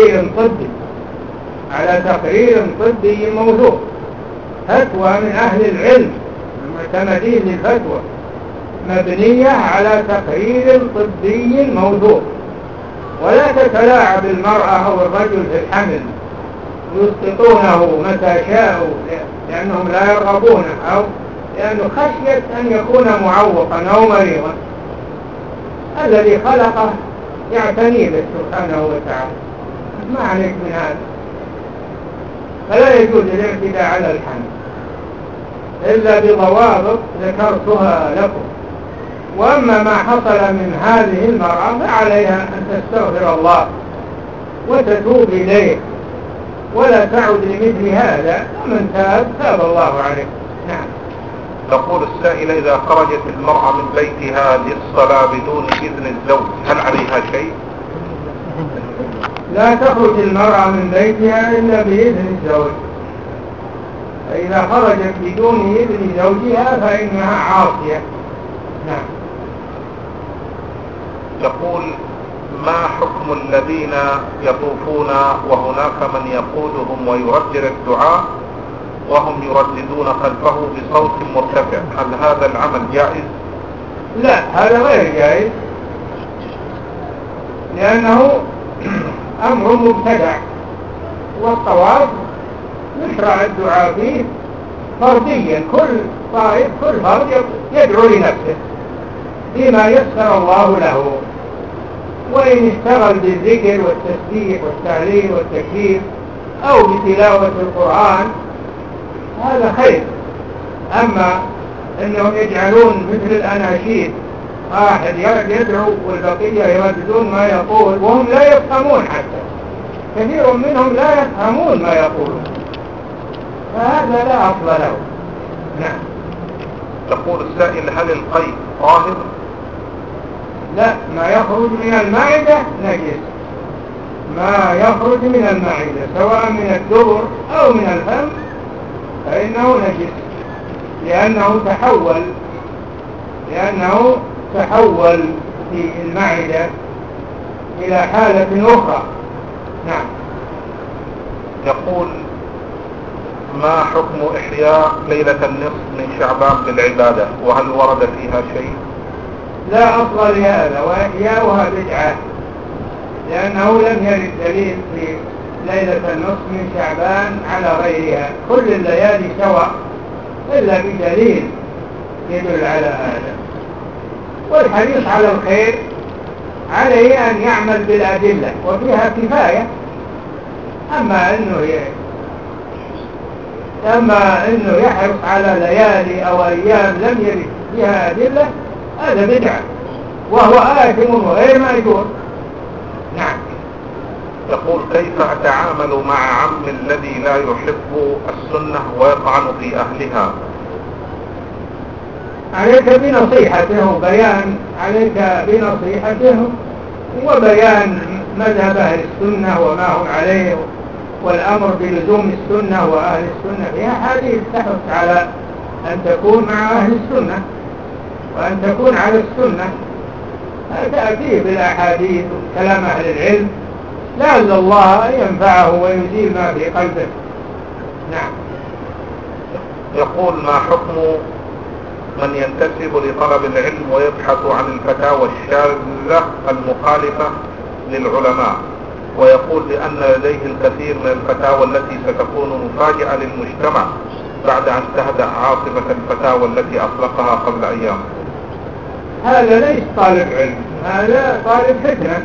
تقرير طبي موثوق. فتوى من أهل العلم المعتمدين للفتوى مبنية على تقرير طبي موثوق. ولا تتلاعب المرأة أو الرجل في الحمل ويسقطونه متى شاءوا لأنهم لا يرغبونه، أو لأنه خشية أن يكون معوقا أو مريضا. الذي خلقه يعتني به سبحانه وتعالى، ما عليك من هذا. فلا يجوز الاعتداء على الحمل إلا بضوابط ذكرتها لكم. وأما ما حصل من هذه المرأة فعليها أن تستغفر الله وتتوب إليه ولا تعود لمثل هذا، ومن تاب الله عليه. نعم. تقول السائلة: إذا خرجت المرأة من بيتها للصلاة بدون إذن الزوج هل عليها شيء؟ لا تخرج المرأة من بيتها إلا بإذن الزوج. فإذا خرجت بدون إذن زوجها فإنها عاصية. نعم. تقول: ما حكم الذين يطوفون وهناك من يقودهم ويردد الدعاء وهم يرددون خلفه بصوت مرتفع، هل هذا العمل جائز؟ لا، هذا غير جائز، لأنه أمر مبتدع. والطواف يشرع الدعاء فيه فرديا، كل فرد يدعو لنفسه بما يسر الله له. وإن اشتغل بالذكر والتسبيح والتعليل والتكبير أو بتلاوة القرآن هذا خير. أما أنهم يجعلون مثل الأناشيد، واحد يدعو والبقية يرددون ما يقول وهم لا يفهمون، حتى كثير منهم لا يفهمون ما يقولون، فهذا لا أصل له. نعم. يقول السائل: هل القيء طاهر؟ لا، ما يخرج من المعدة نجس، ما يخرج من المعدة سواء من الدبر أو من الفم فإنه نجس، لأنه تحول في المعدة إلى حالة أخرى. نعم. يقول: ما حكم إحياء ليلة النصف من شعبان بالعبادة، وهل ورد فيها شيء؟ لا أصل لهذا، وإحياؤها بدعة، لأنه لم يرد دليل في ليلة النصف من شعبان على غيرها، كل الليالي سواء إلا بدليل يدل على هذا. والحريص على الخير عليه أن يعمل بالأدلة وفيها كفاية. أما أنه يحرص على ليالي أو أيام لم يرد فيها أدلة هذا بدعة وهو آثم وغير مأجور. نعم. يقول: كيف أتعامل مع عمي الذي لا يحب السنة ويطعن في أهلها؟ عليك بنصيحته وبيان مذهب أهل السنة وما هم عليه، والأمر بلزوم السنة وأهل السنة فيها حديث تحث على أن تكون مع أهل السنة وأن تكون على السنة. تأتيه بالأحاديث وكلام أهل العلم لعل الله ينفعه ويزيل ما في قلبه. نعم. يقول: ما حكم من ينتسب لطلب العلم ويبحث عن الفتاوى الشاذة المخالفة للعلماء، ويقول بأن لديه الكثير من الفتاوى التي ستكون مفاجئة للمجتمع بعد أن تهدأ عاصفة الفتاوى التي أطلقها قبل أيام؟ هذا ليس طالب علم، هذا طالب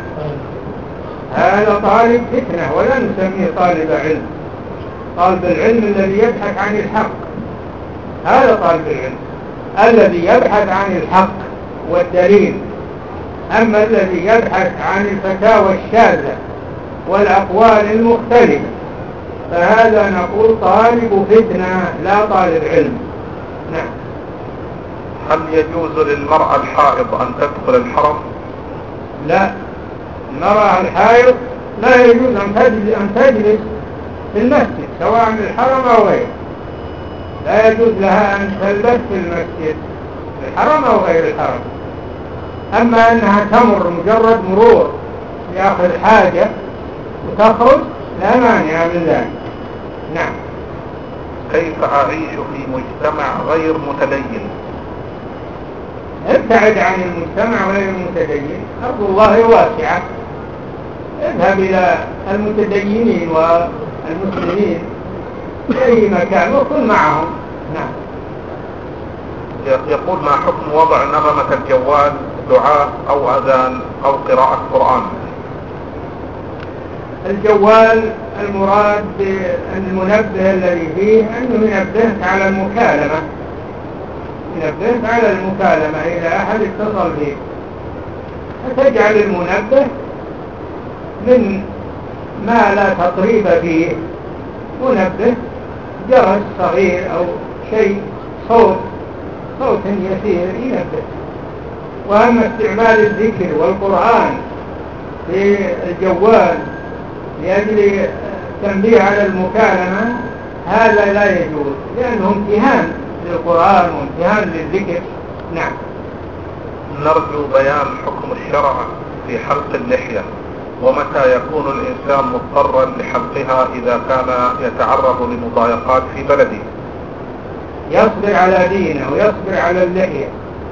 فتنة، ولا نسميه طالب علم. طالب العلم الذي يبحث عن الحق، هذا طالب العلم الذي يبحث عن الحق والدليل. أما الذي يبحث عن الفتاوى الشاذة والأقوال المختلفة فهذا نقول طالب فتنة لا طالب علم. نعم. هل يجوز للمرأة الحائض أن تدخل الحرم؟ لا، المرأة الحائض لا يجوز أن تجلس في المسجد سواء في الحرم أو غيره، لا يجوز لها أن تلبس في المسجد في الحرم أو غير الحرم. أما أنها تمر مجرد مرور يأخذ حاجة وتخرج لا مانع من ذلك. نعم. كيف أعيش في مجتمع غير متدين؟ ابتعد عن المجتمع غير المتدين، أرض الله واسعة، اذهب إلى المتدينين والمسلمين في أي مكان وكن معهم. نعم. يقول: ما حكم وضع نغمة الجوال دعاء أو أذان أو قراءة قرآن؟ الجوال المراد بالمنبه الذي فيه أنه ينبهك على المكالمة، إذا أحد اتصل بك فتجعل المنبه من ما لا تطريب فيه، منبه جرس صغير أو شيء صوت يسير ينبه. وأما استعمال الذكر والقرآن في الجوال لأجل تنبيه على المكالمة هذا لا يجوز، لأنه امتهان للقرآن وامتهان للذكر. نعم. نرجو بيان حكم الشرع في حلق اللحية، ومتى يكون الإنسان مضطرا لحلقها إذا كان يتعرض لمضايقات في بلده؟ يصبر على دينه ويصبر على اللحية،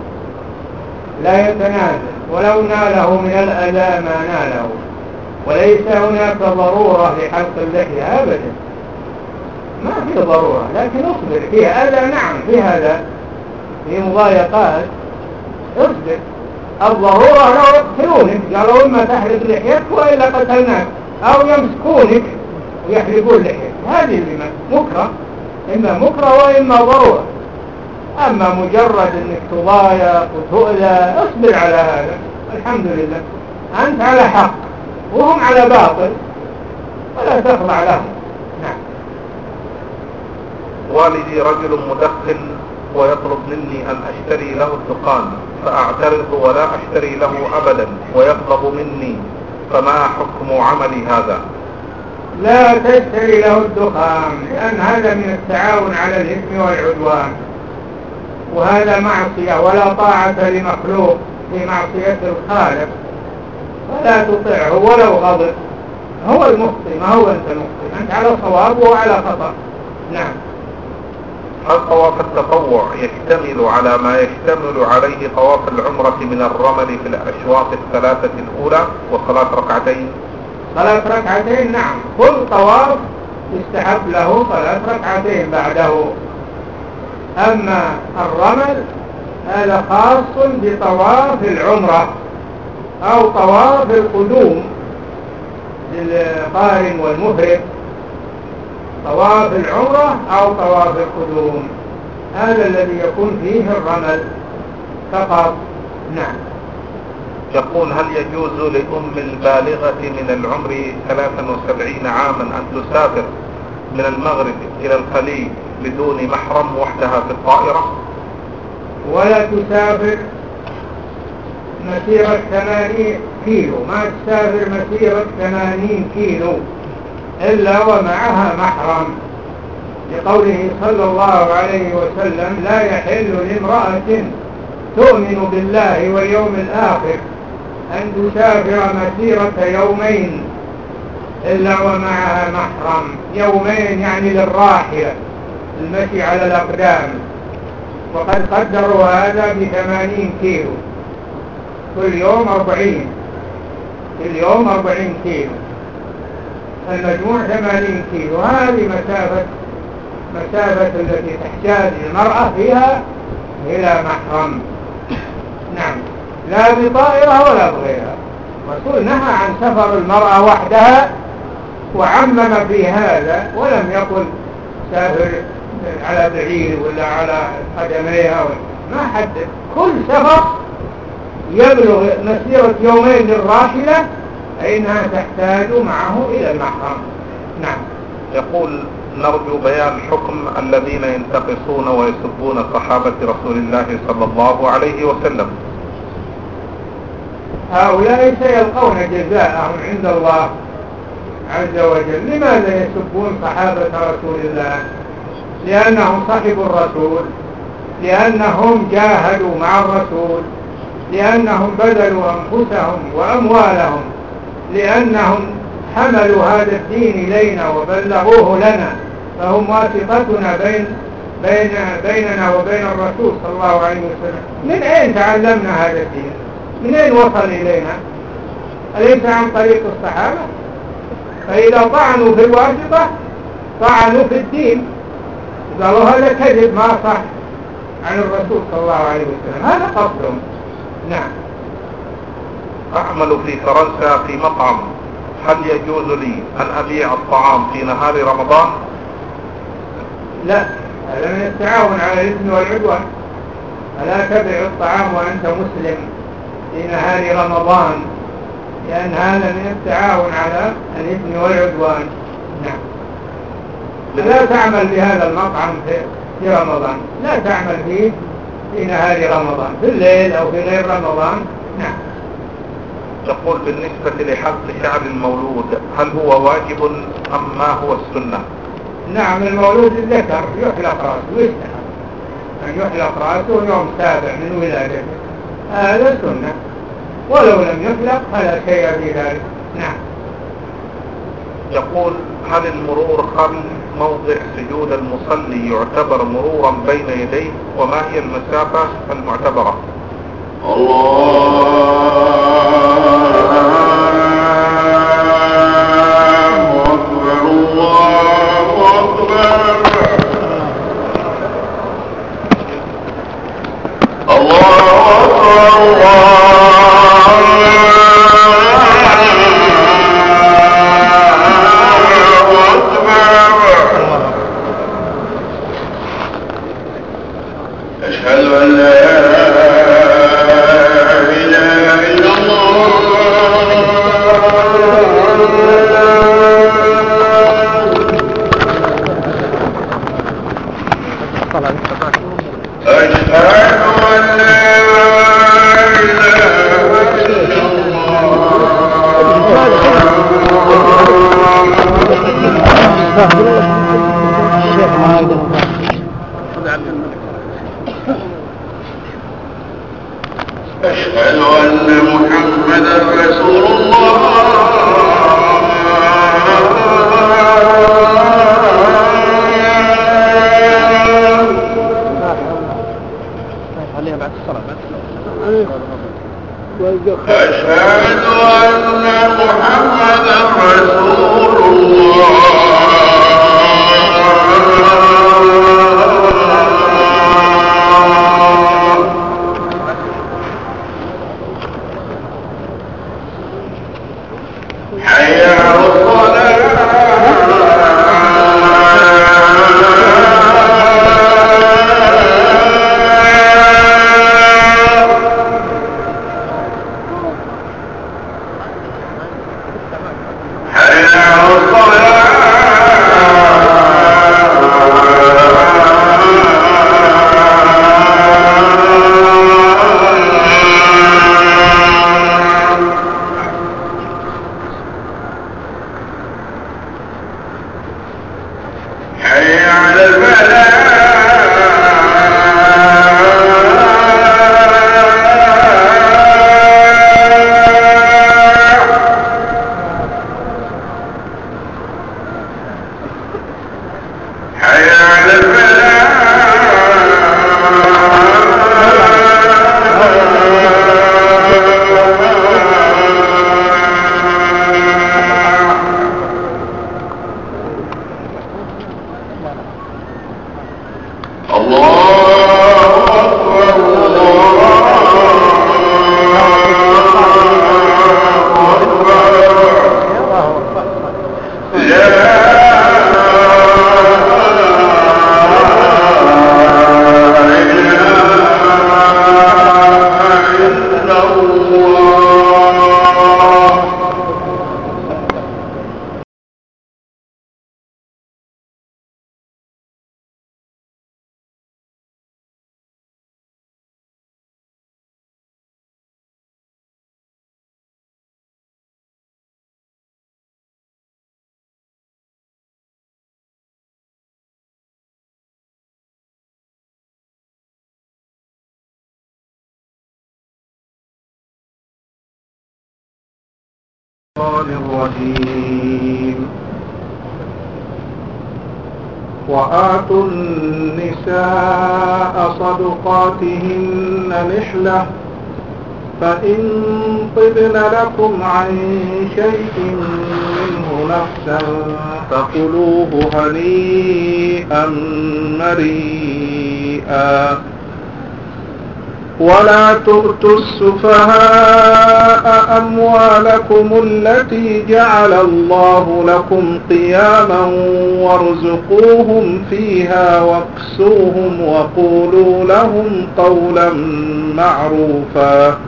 لا يتنازل ولو ناله من الأذى ما ناله، وليس هناك ضرورة لحلق اللحية أبدا، ما في ضرورة، لكن اصبر فيها أذى. نعم في هذا في مضايقات اصبر، الضرورة لو يقتلونك، قالوا إما تحلق لحيتك وإلا قتلناك، أو يمسكونك ويحلقون لحيتك. هذه اللي مكره، إما مكره وإما ضرورة. أما مجرد أنك تضايق وتؤذى اصبر على هذا، الحمد لله أنت على حق وهم على باطل ولا تخضع لهم. نعم. والدي رجل مدخن ويطلب مني أن أشتري له الدخان، فأعترض ولا أشتري له أبدا ويطلب مني، فما حكم عملي هذا؟ لا تشتري له الدخان، لأن هذا من التعاون على الإثم والعدوان، وهذا معصية، ولا طاعة لمخلوق في معصية الخالق، فلا تطعه ولو غضب. هو المخطئ، ما هو أنت المخطئ، أنت على صواب وهو على خطأ. نعم. هل طواف التطوع يشتمل على ما يشتمل عليه طواف العمرة من الرمل في الأشواط الثلاثة الأولى وصلاة ركعتين؟ صلاة ركعتين، نعم. كل طواف يستحب له صلاة ركعتين بعده. أما الرمل هذا خاص بطواف العمرة أو طواف القدوم للقارن والمفرد، طواف العمرة أو طواف القدوم، هذا الذي يكون فيه الرمل فقط. نعم. يقول هل يجوز لأم البالغة من العمر 73 عاما أن تسافر من المغرب إلى الخليج بدون محرم وحدها في الطائرة؟ ولا تسافر مسيرة 80 كيلو، ما تسافر مسيرة 80 كيلو إلا ومعها محرم، لقوله صلى الله عليه وسلم: لا يحل لامرأة تؤمن بالله واليوم الآخر أن تسافر مسيرة يومين إلا ومعها محرم. يومين يعني للراحلة، المشي على الأقدام، وقد قدروا هذا ب80 كيلو، كل يوم 40 كيلو، المجموع 80 كيلو. هذه مسافة التي تحتاج المرأة فيها إلى محرم. نعم. لا بطائرة ولا بغيرها. الرسول نهى عن سفر المرأة وحدها وعمم في هذا، ولم يقل سافر على بعير ولا على قدميها، ما حدد. كل سفر يبلغ مسيرة يومين للراحلة فإنها تحتاج معه إلى المحرم. نعم. يقول نرجو بيان حكم الذين ينتقصون ويسبون صحابة رسول الله صلى الله عليه وسلم. هؤلاء سيلقون جزاءهم عند الله عز وجل. لماذا يسبون صحابة رسول الله؟ لأنهم صحبوا الرسول، لأنهم جاهدوا مع الرسول، لأنهم بذلوا أنفسهم وأموالهم، لأنهم حملوا هذا الدين إلينا وبلغوه لنا، فهم واسطتنا بيننا وبين الرسول صلى الله عليه وسلم. من أين تعلمنا هذا الدين؟ من أين وصل إلينا؟ أليس عن طريق الصحابة؟ فإذا طعنوا في الواسطة طعنوا في الدين، قالوا هذا كذب ما صح عن الرسول صلى الله عليه وسلم، هذا قصدهم. نعم. أعمل في فرنسا في مطعم، هل يجوز لي أن أبيع الطعام في نهار رمضان؟ لا، هذا من التعاون على الإثم والعدوان. فلا تبيع الطعام وأنت مسلم في نهار رمضان، لأن هذا من التعاون على الإثم والعدوان. نعم. لا تعمل بهذا المطعم في رمضان، لا تعمل فيه في نهار رمضان، في الليل أو في غير رمضان. نعم. تقول بالنسبة لحلق شعر المولود هل هو واجب أم ما هو السنة؟ نعم، المولود الذكر يحلق رأسه، ويستحب أن يحلق رأسه يوم 7 من ولادته، هذا سنة، ولو لم يحلق فلا شيء في ذلك. نعم. يقول هل المرور خلف موضع سجود المصلي يعتبر مرورا بين يديه، وما هي المسافة المعتبرة؟ الله أكبر الله أكبر الله أكبر الله أشهد أن لا إله إلا الله أشهد أن لا إله إلا أشهد أن محمدا رسول الله أشهد أن محمدا رسول الله حي على الصلاة حي على حي على الفلاح حي على الفلاح الله أكبر الله أكبر لا الرجيم وآتوا النساء صدقاتهن نحلة فإن طبن لكم عن شيء منه نفسا فكلوه هنيئا مريئا ولا تؤتوا السفهاء أموالكم التي جعل الله لكم قياما وارزقوهم فيها واكسوهم وقولوا لهم قولا معروفا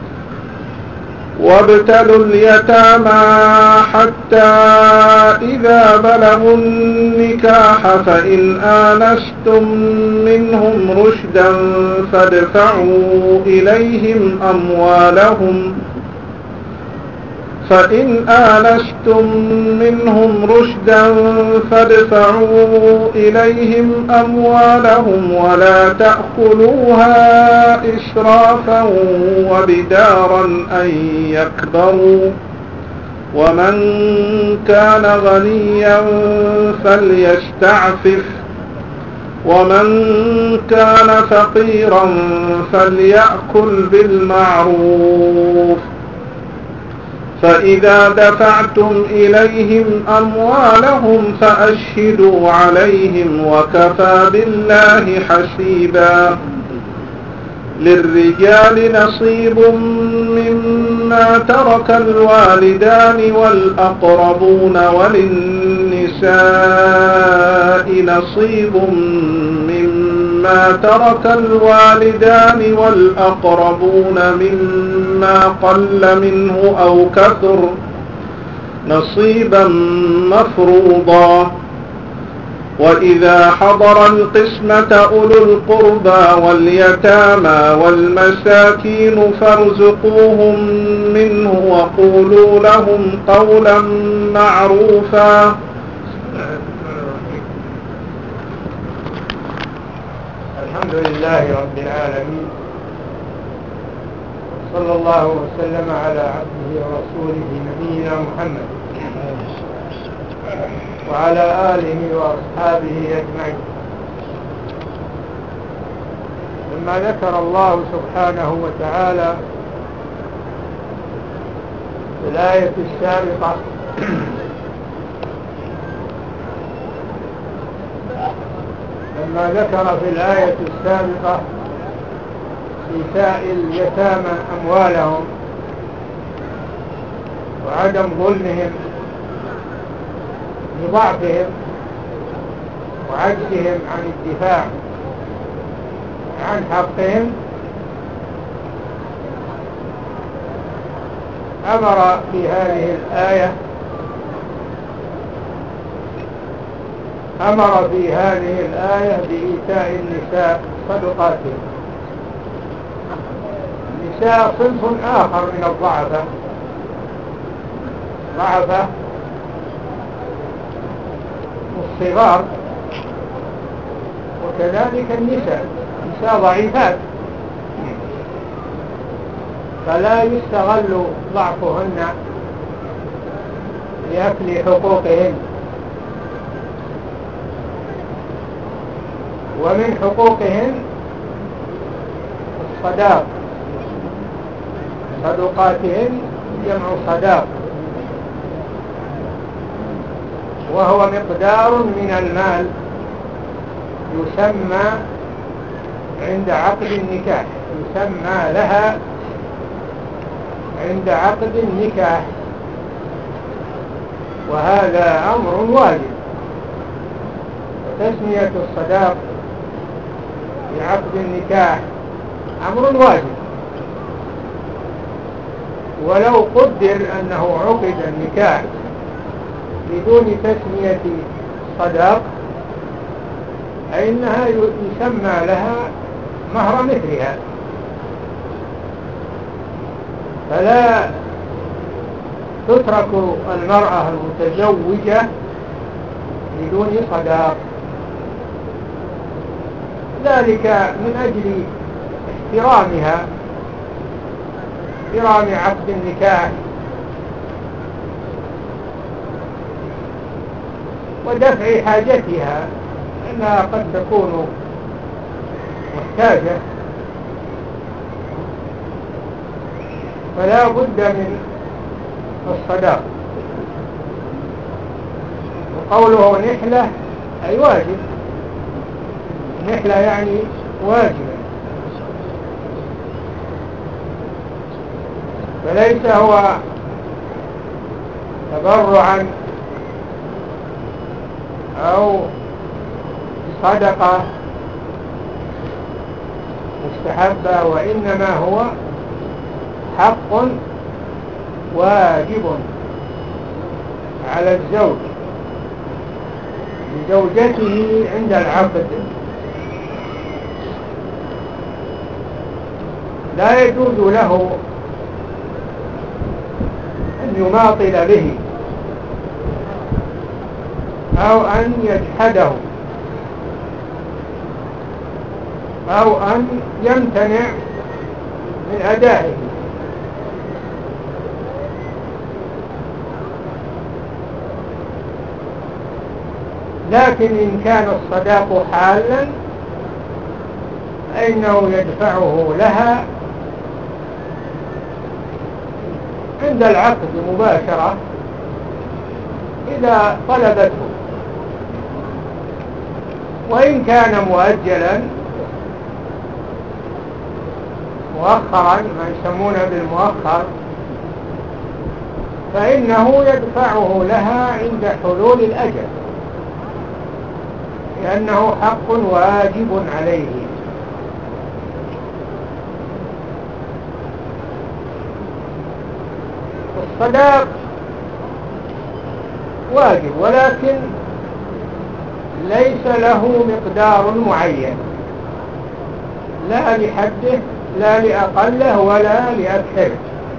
وابتلوا اليتامى حتى إذا بلغوا النكاح فإن آنستم منهم رشدا فادفعوا إليهم أموالهم ولا تأكلوها إسرافا وبدارا أن يكبروا ومن كان غنيا فليستعفف ومن كان فقيرا فليأكل بالمعروف فإذا دفعتم إليهم أموالهم فأشهدوا عليهم وكفى بالله حسيبا للرجال نصيب مما ترك الوالدان والأقربون وللنساء نصيب مما مما ترك الوالدان والأقربون مما قل منه أو كثر نصيبا مفروضا. وإذا حضر القسمة أولو القربى واليتامى والمساكين فارزقوهم منه وقولوا لهم قولا معروفا. الحمد لله رب العالمين، صلى الله وسلم على عبده ورسوله نبينا محمد وعلى آله وأصحابه أجمعين. لما ذكر الله سبحانه وتعالى في الآية السابقة في الآية السابقة إيتاء اليتامى أموالهم وعدم ظلمهم لضعفهم وعجزهم عن الدفاع عن حقهم، أمر في هذه الآية بإيتاء النساء صدقاتهم. النساء صنف آخر من الضعفاء، الصغار، وكذلك النساء ضعيفات، فلا يستغل ضعفهن لأكل حقوقهن. ومن حقوقهن الصداق، صدقاتهن جمع صداق، وهو مقدار من المال يسمى عند عقد النكاح، يسمى لها عند عقد النكاح، وهذا أمر واجب. وتسمية الصداق في عقد النكاح أمر واجب، ولو قدر أنه عقد النكاح بدون تسمية صداق فإنها يسمى لها مهر مثلها، فلا تترك المرأة المتزوجة بدون صداق، ذلك من أجل احترام عقد النكاح ودفع حاجتها، أنها قد تكون محتاجة، فلا بد من الصداق. وقوله نحلة أي واجب، نحلة يعني واجب، فليس هو تبرعا أو صدقة مستحبة، وإنما هو حق واجب على الزوج لزوجته عند العقد، لا يجوز له أن يماطل به أو أن يجحده أو أن يمتنع من أدائه، لكن إن كان الصداق حالا فإنه يدفعه لها عند العقد مباشرة إذا طلبته، وإن كان مؤجلا مؤخرا ما يسمونه بالمؤخر فإنه يدفعه لها عند حلول الأجل، لأنه حق واجب عليه. الصداق واجب ولكن ليس له مقدار معين، لا لحده لا لأقله ولا لأكثره،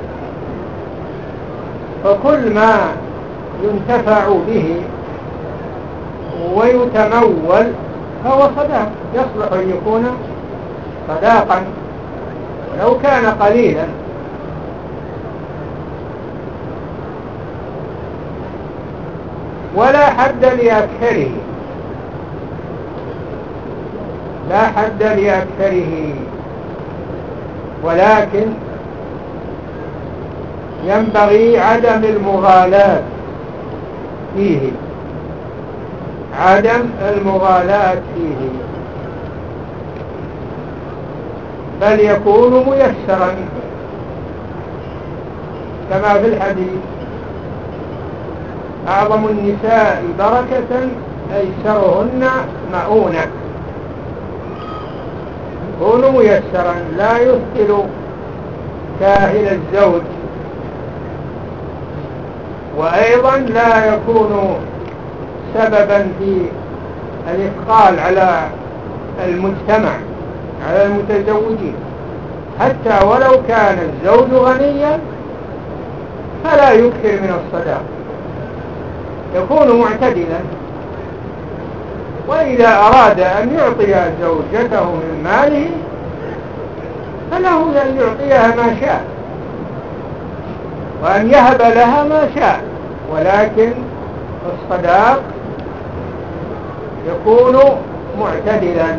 فكل ما ينتفع به ويتمول فهو صداق، يصلح أن يكون صداقا ولو كان قليلا. ولا حد لأكثره، لا حد لأكثره، ولكن ينبغي عدم المغالاة فيه، عدم المغالاة فيه، بل يكون ميسرا كما في الحديث: أعظم النساء بركة أيسرهن مؤونة. يكون ميسرا لا يثقل كاهل الزوج، وأيضا لا يكون سببا في الإثقال على المجتمع، على المتزوجين، حتى ولو كان الزوج غنيا فلا يكثر من الصداق، يكون معتدلا. وإذا أراد أن يعطي زوجته من ماله فله أن يعطيها ما شاء وأن يهب لها ما شاء، ولكن الصداق يكون معتدلا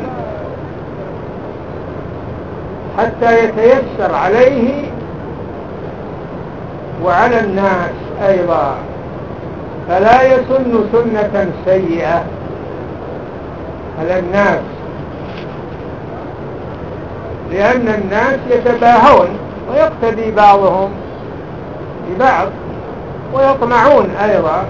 حتى يتيسر عليه وعلى الناس أيضا، فلا يسن سنة سيئة على الناس، لأن الناس يتباهون ويقتدي بعضهم ببعض ويطمعون أيضا.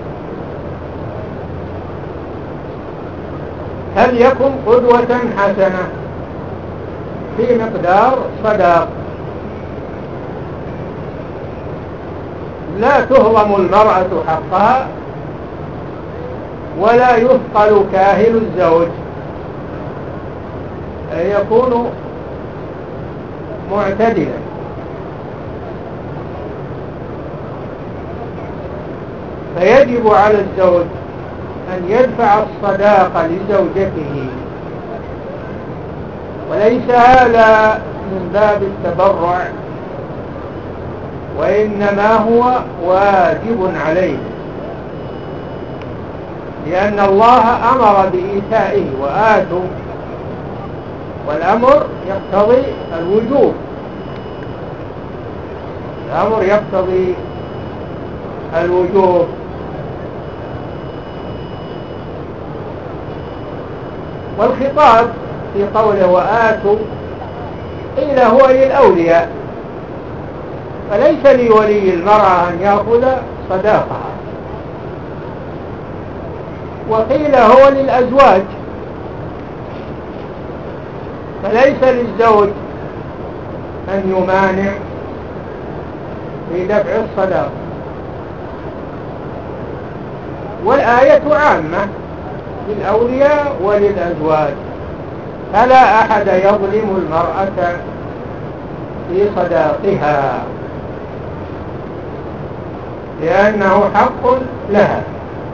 فليكن قدوة حسنة في مقدار صداق، لا تهضم المرأة حقها ولا يثقل كاهل الزوج، أن يكون معتدلا. فيجب على الزوج أن يدفع الصداق لزوجته، وليس هذا من باب التبرع، وإنما هو واجب عليه، لأن الله أمر بإيتائه وآتوا، والأمر يقتضي الوجوب، الأمر يقتضي الوجوب. والخطاب في قوله وآتوا قيل هو للأولياء، فليس لولي المرأة أن يأخذ صداقها، وقيل هو للأزواج، فليس للزوج أن يمانع في دفع الصداق. والآية عامة للأولياء وللأزواج، فلا أحد يظلم المرأة في صداقها، لأنه حق لها.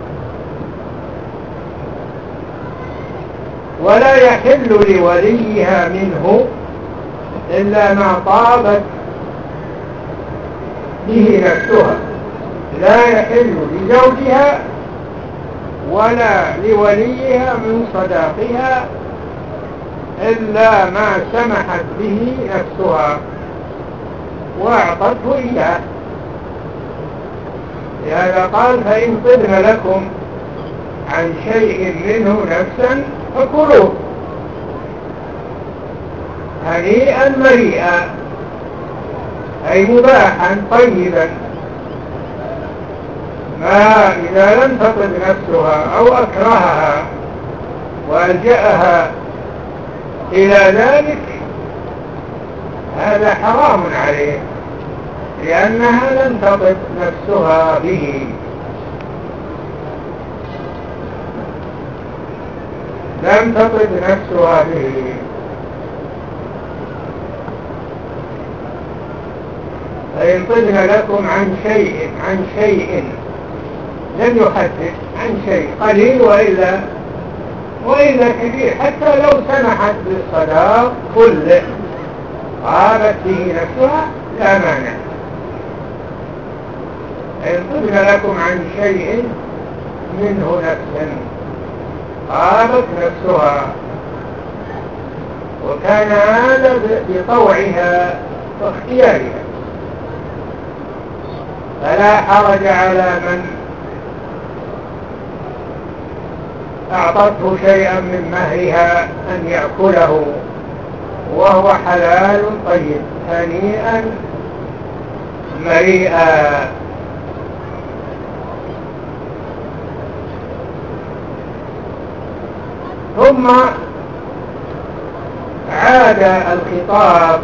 ولا يحل لوليها منه إلا ما طابت به نفسها، لا يحل لزوجها ولا لوليها من صداقها إلا ما سمحت به نفسها وأعطته إياه. لهذا قال فإن طبن لكم عن شيء منه نفسا فكلوه هنيئا مريئا، أي مباحا طيبا، ما إذا لم تطب نفسها أو أكرهها وألجأها إلى ذلك هذا حرام عليه، لأنها لم تطب نفسها به، لم تطب نفسها به. فإن طبن لكم عن شيء لم يحدث عن شيء قليل وإلا كبير، حتى لو سمحت بالصداق كله غابت به نفسها لا مانع. إن طبن لكم عن شيء منه نفسا غابت نفسها، وكان هذا بطوعها واختيارها، فلا حرج على من أعطته شيئا من مهرها أن يأكله وهو حلال طيب هنيئا مريئا. ثم عاد الخطاب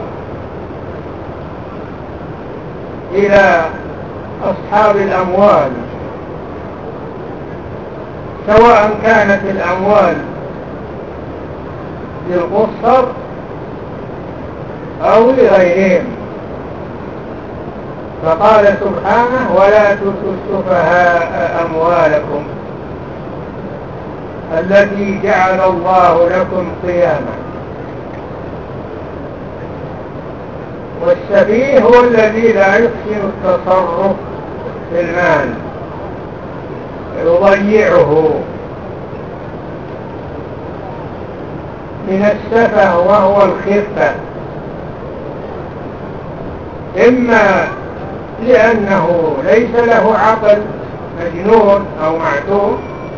إلى أصحاب الأموال، سواء كانت الأموال للقصر أو لغيرهم، فقال سبحانه: ولا تؤتوا السفهاء أموالكم التي جعل الله لكم قياما. والسفيه هو الذي لا يحسن التصرف في المال، يضيعه. من السفه وهو الخفة، إما لأنه ليس له عقل، مجنون أو معتوه،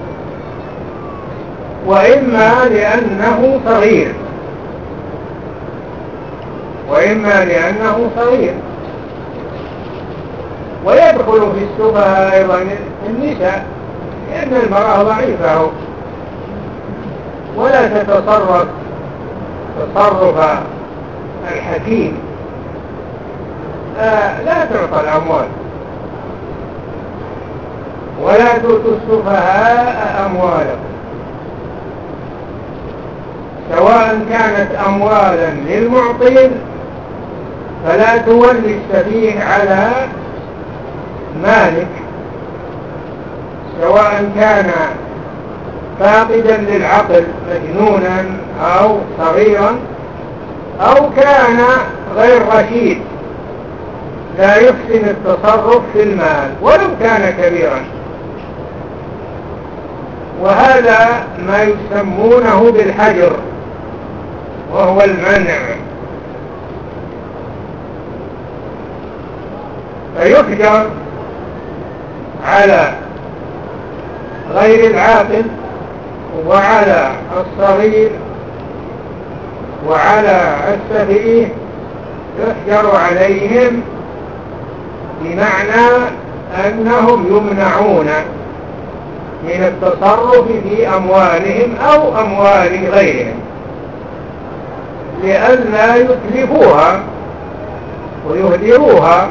وإما لأنه صغير، ويدخل في السفهاء أيضا النساء، لأن المرأة ضعيفة ولا تتصرف تصرف الحكيم، لا تعطى الأموال. ولا تؤتوا السفهاء أموالكم، سواء كانت أموالا للمعطين فلا تولي السفيه على مالك، سواء كان فاقدا للعقل مجنونا أو صغيرا، أو كان غير رشيد لا يحسن التصرف في المال ولو كان كبيرا. وهذا ما يسمونه بالحجر، وهو المنع، فيحجر على غير العاقل وعلى الصغير وعلى السفيه، يحجر عليهم بمعنى أنهم يمنعون من التصرف في أموالهم أو أموال غيرهم، لئلا يتلفوها ويهدروها.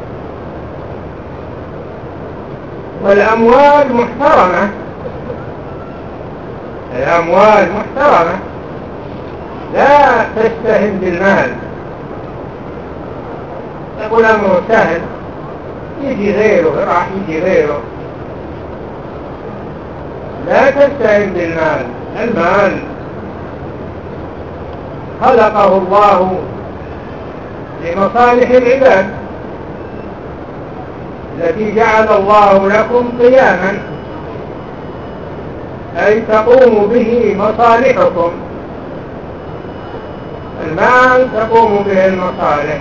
والأموال محترمة، الأموال محترمة، لا تستهن بالمال. يقول أمره سهل، يجي غيره، راح يجي غيره. لا تستهن بالمال. المال خلقه الله لمصالح العباد التي جعل الله لكم قياما، أي تقوم به مصالحكم. المال تقوم به المصالح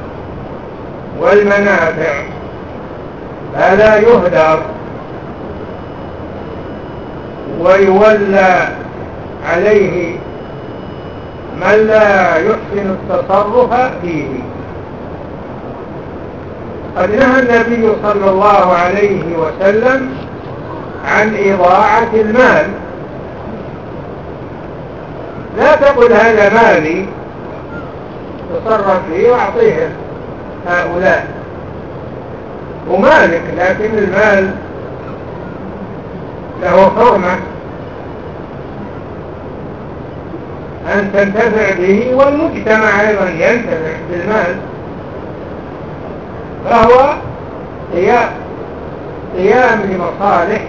والمنافع، فلا يهدر ويولى عليه من لا يحسن التصرف فيه. قد نهى النبي صلى الله عليه وسلم عن إضاعة المال، لا تقل هذا مالي تصرف فيه واعطيه هؤلاء، ومالك، لكن المال له حرمة أن تنتفع به، والمجتمع أيضا ينتفع بالمال، فهو قيام لمصالح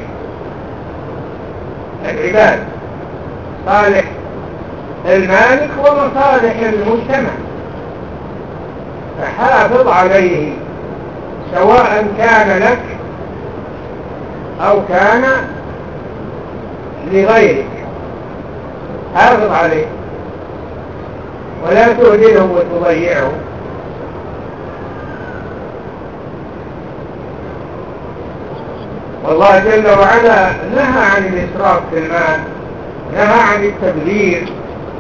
العباد، صالح المالك ومصالح المجتمع، فحافظ عليه سواء كان لك أو كان لغيرك، حافظ عليه ولا تهدله وتضيعه. والله جل وعلا نهى عن الإسراف في المال، نهى عن التبذير،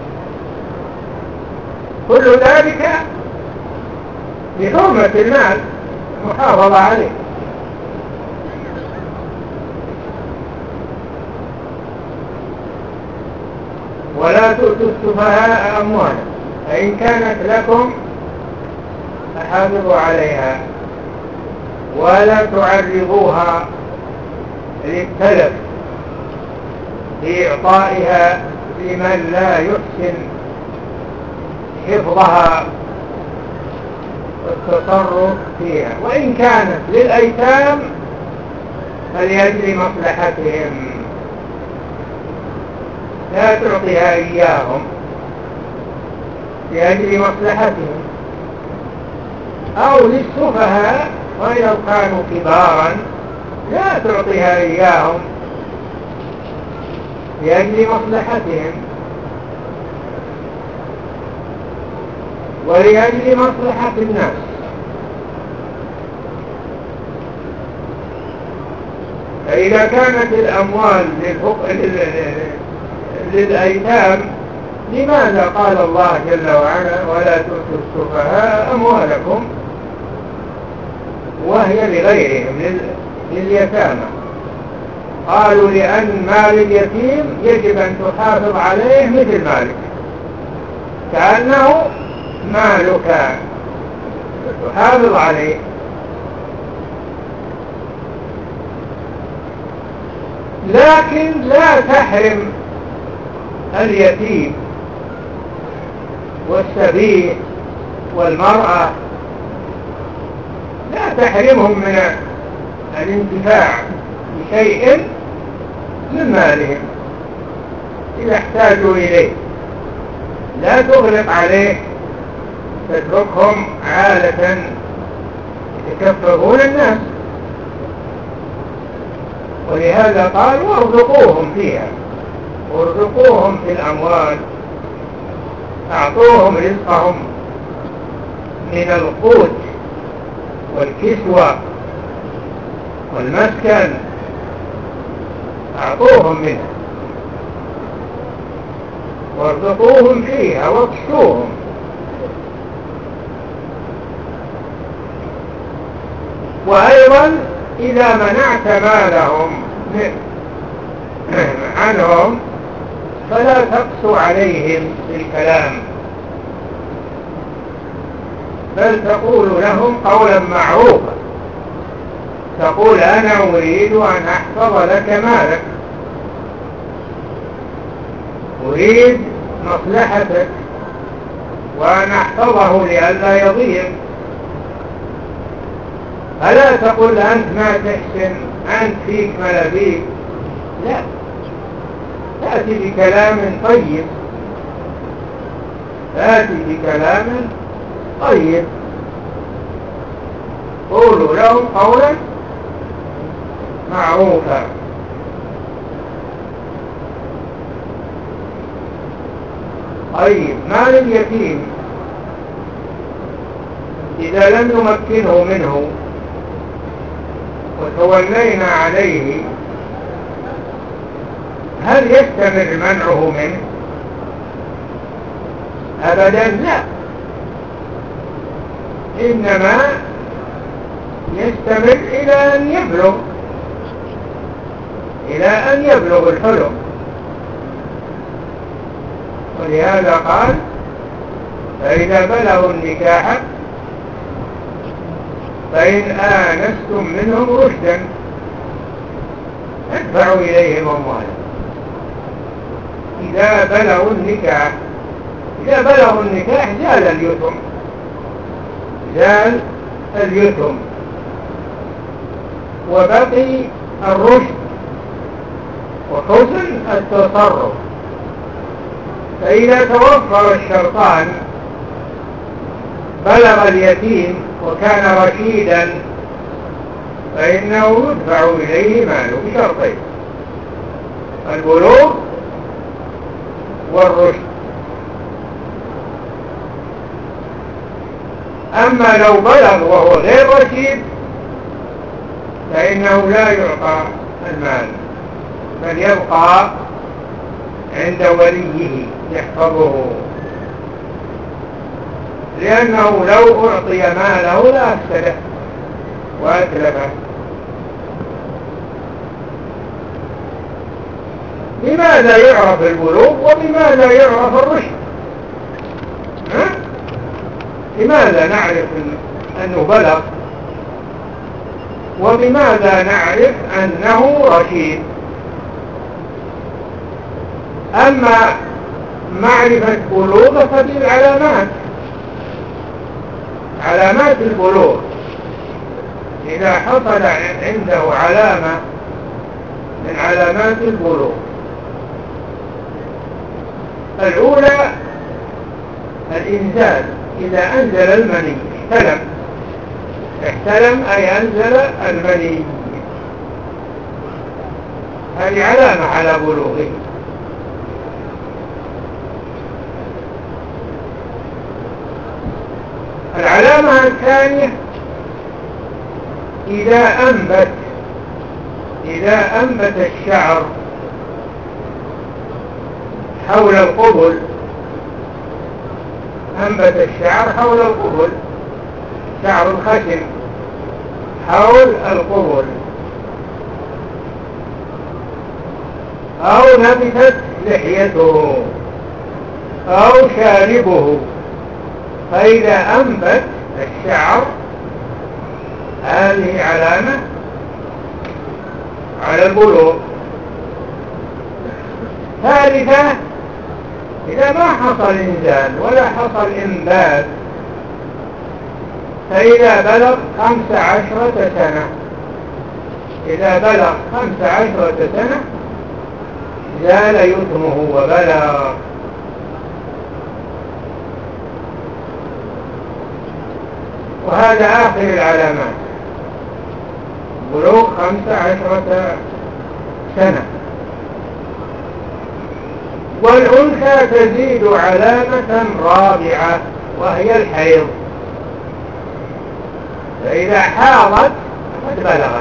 كل ذلك بحرمة المال، محافظة عليه. ولا تؤتوا السفهاء أموالا فإن كانت لكم فحافظوا عليها ولا تعرضوها للتلف بإعطائها لمن لا يحسن حفظها والتصرف فيها، وإن كانت للأيتام فلأجل مصلحتهم، لا تعطيها إياهم لأجل مصلحتهم، أو للسفهاء ولو كانوا كبارا لا تعطيها إياهم لأجل مصلحتهم ولأجل مصلحة الناس. فإذا كانت الأموال للأيتام، لماذا قال الله جل وعلا ولا تؤتوا السفهاء أموالكم وهي لغيرهم لليتامى؟ قالوا لأن مال اليتيم يجب أن تحافظ عليه مثل مالك، كأنه مالك تحافظ عليه. لكن لا تحرم اليتيم والسبيل والمرأة، لا تحرمهم من الانتفاع بشيء من مالهم إذا احتاجوا إليه، لا تغلق عليه تتركهم عالة يتكفرون الناس. ولهذا قال وارزقوهم فيها، وارزقوهم في الأموال، أعطوهم رزقهم من القوت والكسوة والمسكن، أعطوهم منها وارزقوهم فيها واكسوهم. وأيضا إذا منعت مالهم عنهم فلا تقسو عليهم بالكلام، بل تقول لهم قولا معروفا، تقول أنا أريد أن أحفظ لك مالك، أريد مصلحتك وأن أحفظه لئلا يضيع. فلا تقول أنت ما تحسن، أنت فيك ملابيك، لا، تأتي بكلام طيب، تأتي بكلام طيب، قولوا لهم قولا معروفا. طيب مال اليتيم إذا لم نمكنه منه وتولينا عليه، هل يستمر منعه منه؟ أبدا لا، إنما يستمر إلى أن يبلغ الحلم، ولهذا قال فإذا بلغوا النكاح فإن آنستم منهم رشدا ادفعوا إليهم أموالهم. إذا بلغوا النكاح، إذا بلغوا النكاح زال اليتم وبقي الرشد وحسن التصرف. فإذا توفر الشرطان، بلغ اليتيم وكان رشيدا، فإنه يدفع إليه ماله بشرطين: البلوغ والرشد. أما لو بلغ وهو غير رشيد فإنه لا يعطى المال، بل يبقى عند وليه يحفظه، لأنه لو أعطي ماله لا أفسده وأتلفه. لماذا يعرف البلوغ وبماذا يعرف الرشد؟ لماذا نعرف أنه بلغ وبماذا نعرف أنه رشيد؟ أما معرفة بلوغ فبالعلامات، علامات البلوغ. إذا حصل عنده علامة من علامات البلوغ: الأولى الإنزال، إذا أنزل المني احتلم أي أنزل المني، هذه علامة على بلوغه. العلامة الثانية إذا أنبت الشعر حول القبل، أنبت الشعر حول القبل، شعر الخشم حول القبل، أو نبتت لحيته أو شاربه. فإذا أنبت الشعر هذه علامة على البلوغ. ثالثا إذا ما حصل إنزال ولا حصل إنبات، فإذا بلغ 15 سنة، إذا بلغ 15 سنة زال يتمه وبلغ. وهذا آخر العلامات، بلوغ 15 سنة. والأنثى تزيد علامة رابعة وهي الحيض، فإذا حاضت قد بلغت.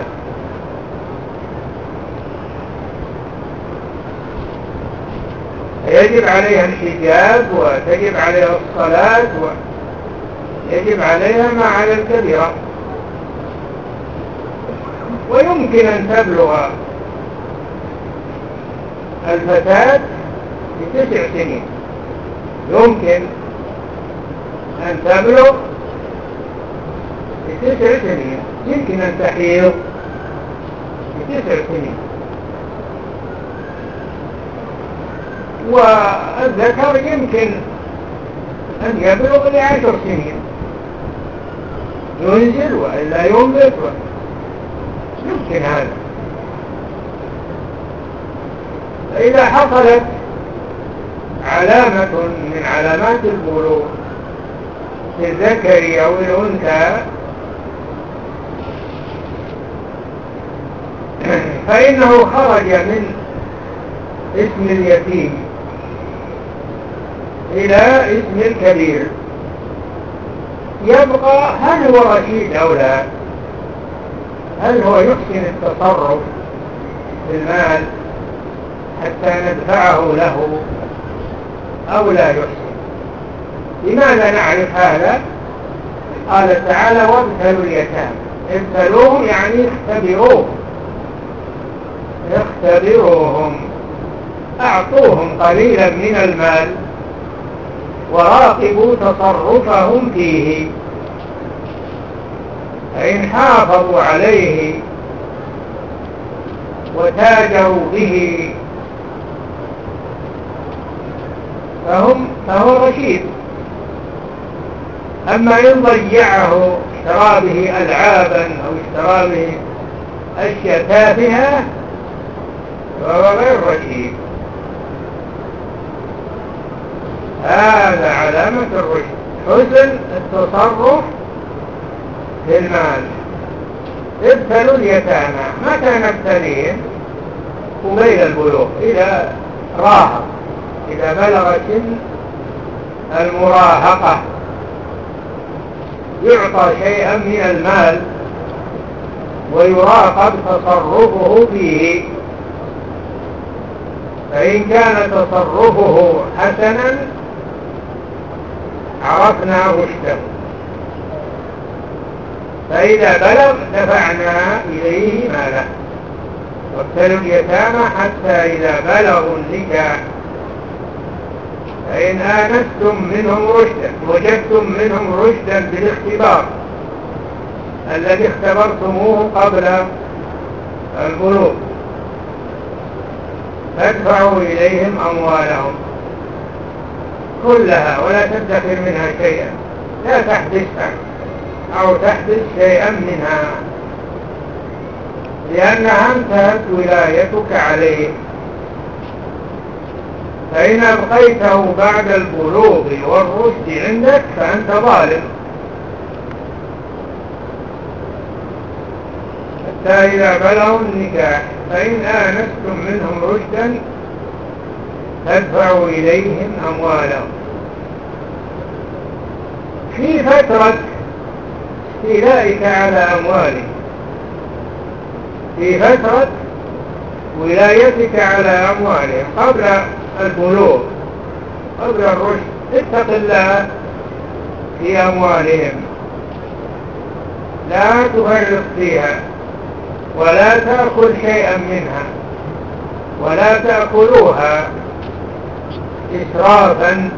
يجب عليها الحجاب وتجب عليها الصلاة ويجب عليها ما على الكبيرة. ويمكن أن تبلغ الفتاة ب9 سنين، يمكن أن تبلغ ب9 سنين، يمكن أن تحيض ب9 سنين. والذكر يمكن أن يبلغ ل10 سنين، ينزل وإلا ينبت، يمكن هذا. فإذا حصلت علامة من علامات البلوغ في الذكر أو الأنثى فإنه خرج من اسم اليتيم إلى اسم الكبير. يبقى هل هو رشيد أو لا، هل هو يحسن التصرف بالمال حتى ندفعه له أو لا يحسن. لماذا نعرف هذا؟ قال تعالى وابتلوا اليتامى، ابتلوهم يعني اختبروهم، أعطوهم قليلا من المال وراقبوا تصرفهم فيه، فإن حافظوا عليه وتاجروا به فهو رشيد. أما إن ضيعه، اشترى به ألعابا أو اشترى به أشياء تافهة فهو غير رشيد. هذا علامة الرشد، حسن التصرف في المال. ابتلوا اليتامى، متى نبتليهم؟ قبيل البلوغ، إذا راهق، إذا بلغ سن المراهقة يعطى شيئا من المال ويراقب تصرفه فيه، فإن كان تصرفه حسنا عرفنا رشده، فإذا بلغ دفعنا إليه ماله. وابتلوا اليتامى حتى إذا بلغوا النكاح فإن آنستم منهم رشدا، وجدتم منهم رشدا بالاختبار الذي اختبرتموه قبل البلوغ فادفعوا إليهم أموالهم كلها ولا تدخر منها شيئا، لا تحبسها أو تحبس شيئا منها، لأنها انتهت ولايتك عليه. فإن أبقيته بعد البلوغ والرشد عندك فأنت ظالم، حتى إذا بلغوا النكاح فإن آنستم منهم رشدا فادفعوا إليهم أموالهم. في فترة استيلائك على أموالهم، في فترة ولايتك على أموالهم قبل البلوغ قبل الرشد، اتق الله في أموالهم، لا تفرط فيها ولا تأكل شيئا منها، ولا تأكلوها إسرافا،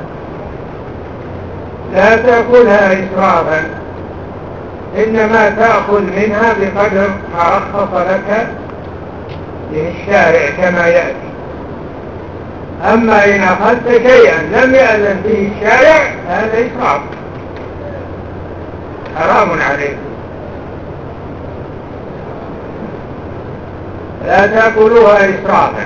لا تأكلها إسرافا، إنما تأكل منها بقدر ما رخص لك به الشارع كما يأتي. أما إن أخذت شيئا لم يأذن به الشارع هذا إسراف حرام عليك. لا تأكلوها إسرافا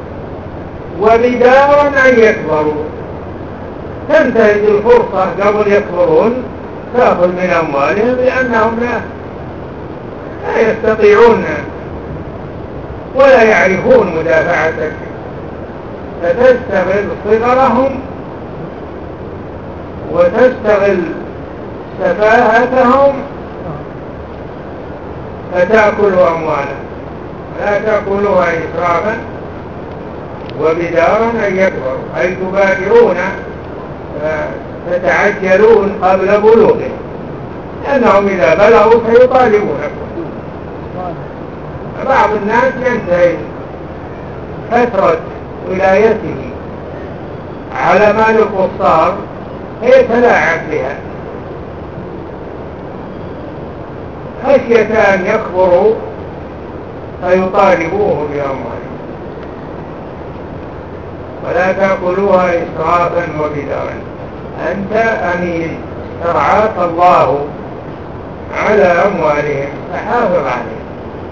وبدارا أن يكبروا، تنتهز الفرصة قبل يكبرون تأخذ من أموالهم لأنهم لا يستطيعون ولا يعرفون مدافعتك، فتستغل صغرهم وتستغل سفاهتهم فتأكل أموالهم. لا تأكلوها إسرافا وبدارا أن يكبروا، أي تبادرون تتعجلون قبل بلوغهم، لأنهم إذا بلغوا سيطالبونكم. بعض الناس ينتهي فترة ولايته على مال القصار يتلاعب بها خشية أن يكبروا فيطالبوه بأموالهم. ولا تأكلوها إسرافا وبدارا، أنت أمين ترعاك الله على أموالهم فحافظ عليهم،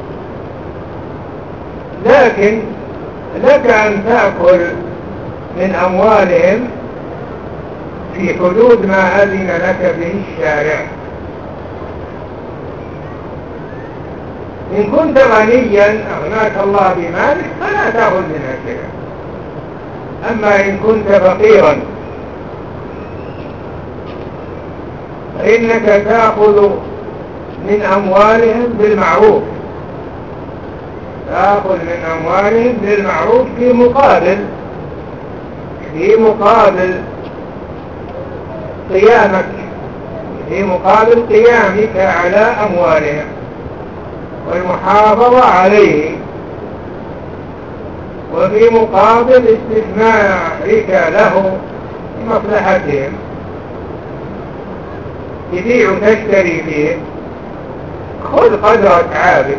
لكن لك أن تأكل من أموالهم في حدود ما أذن لك به الشارع. إن كنت غنيا أغناك الله بمالك فلا تأخذ منها شيئا، أما إن كنت فقيرا فإنك تأخذ من أموالهم بالمعروف، تأخذ من أموالهم بالمعروف في مقابل قيامك، في مقابل قيامك على أموالهم والمحافظة عليه، وفي مقابل استثمارك له مصلحتهم، تبيع وتشتري فيه، خذ قدر أتعابك،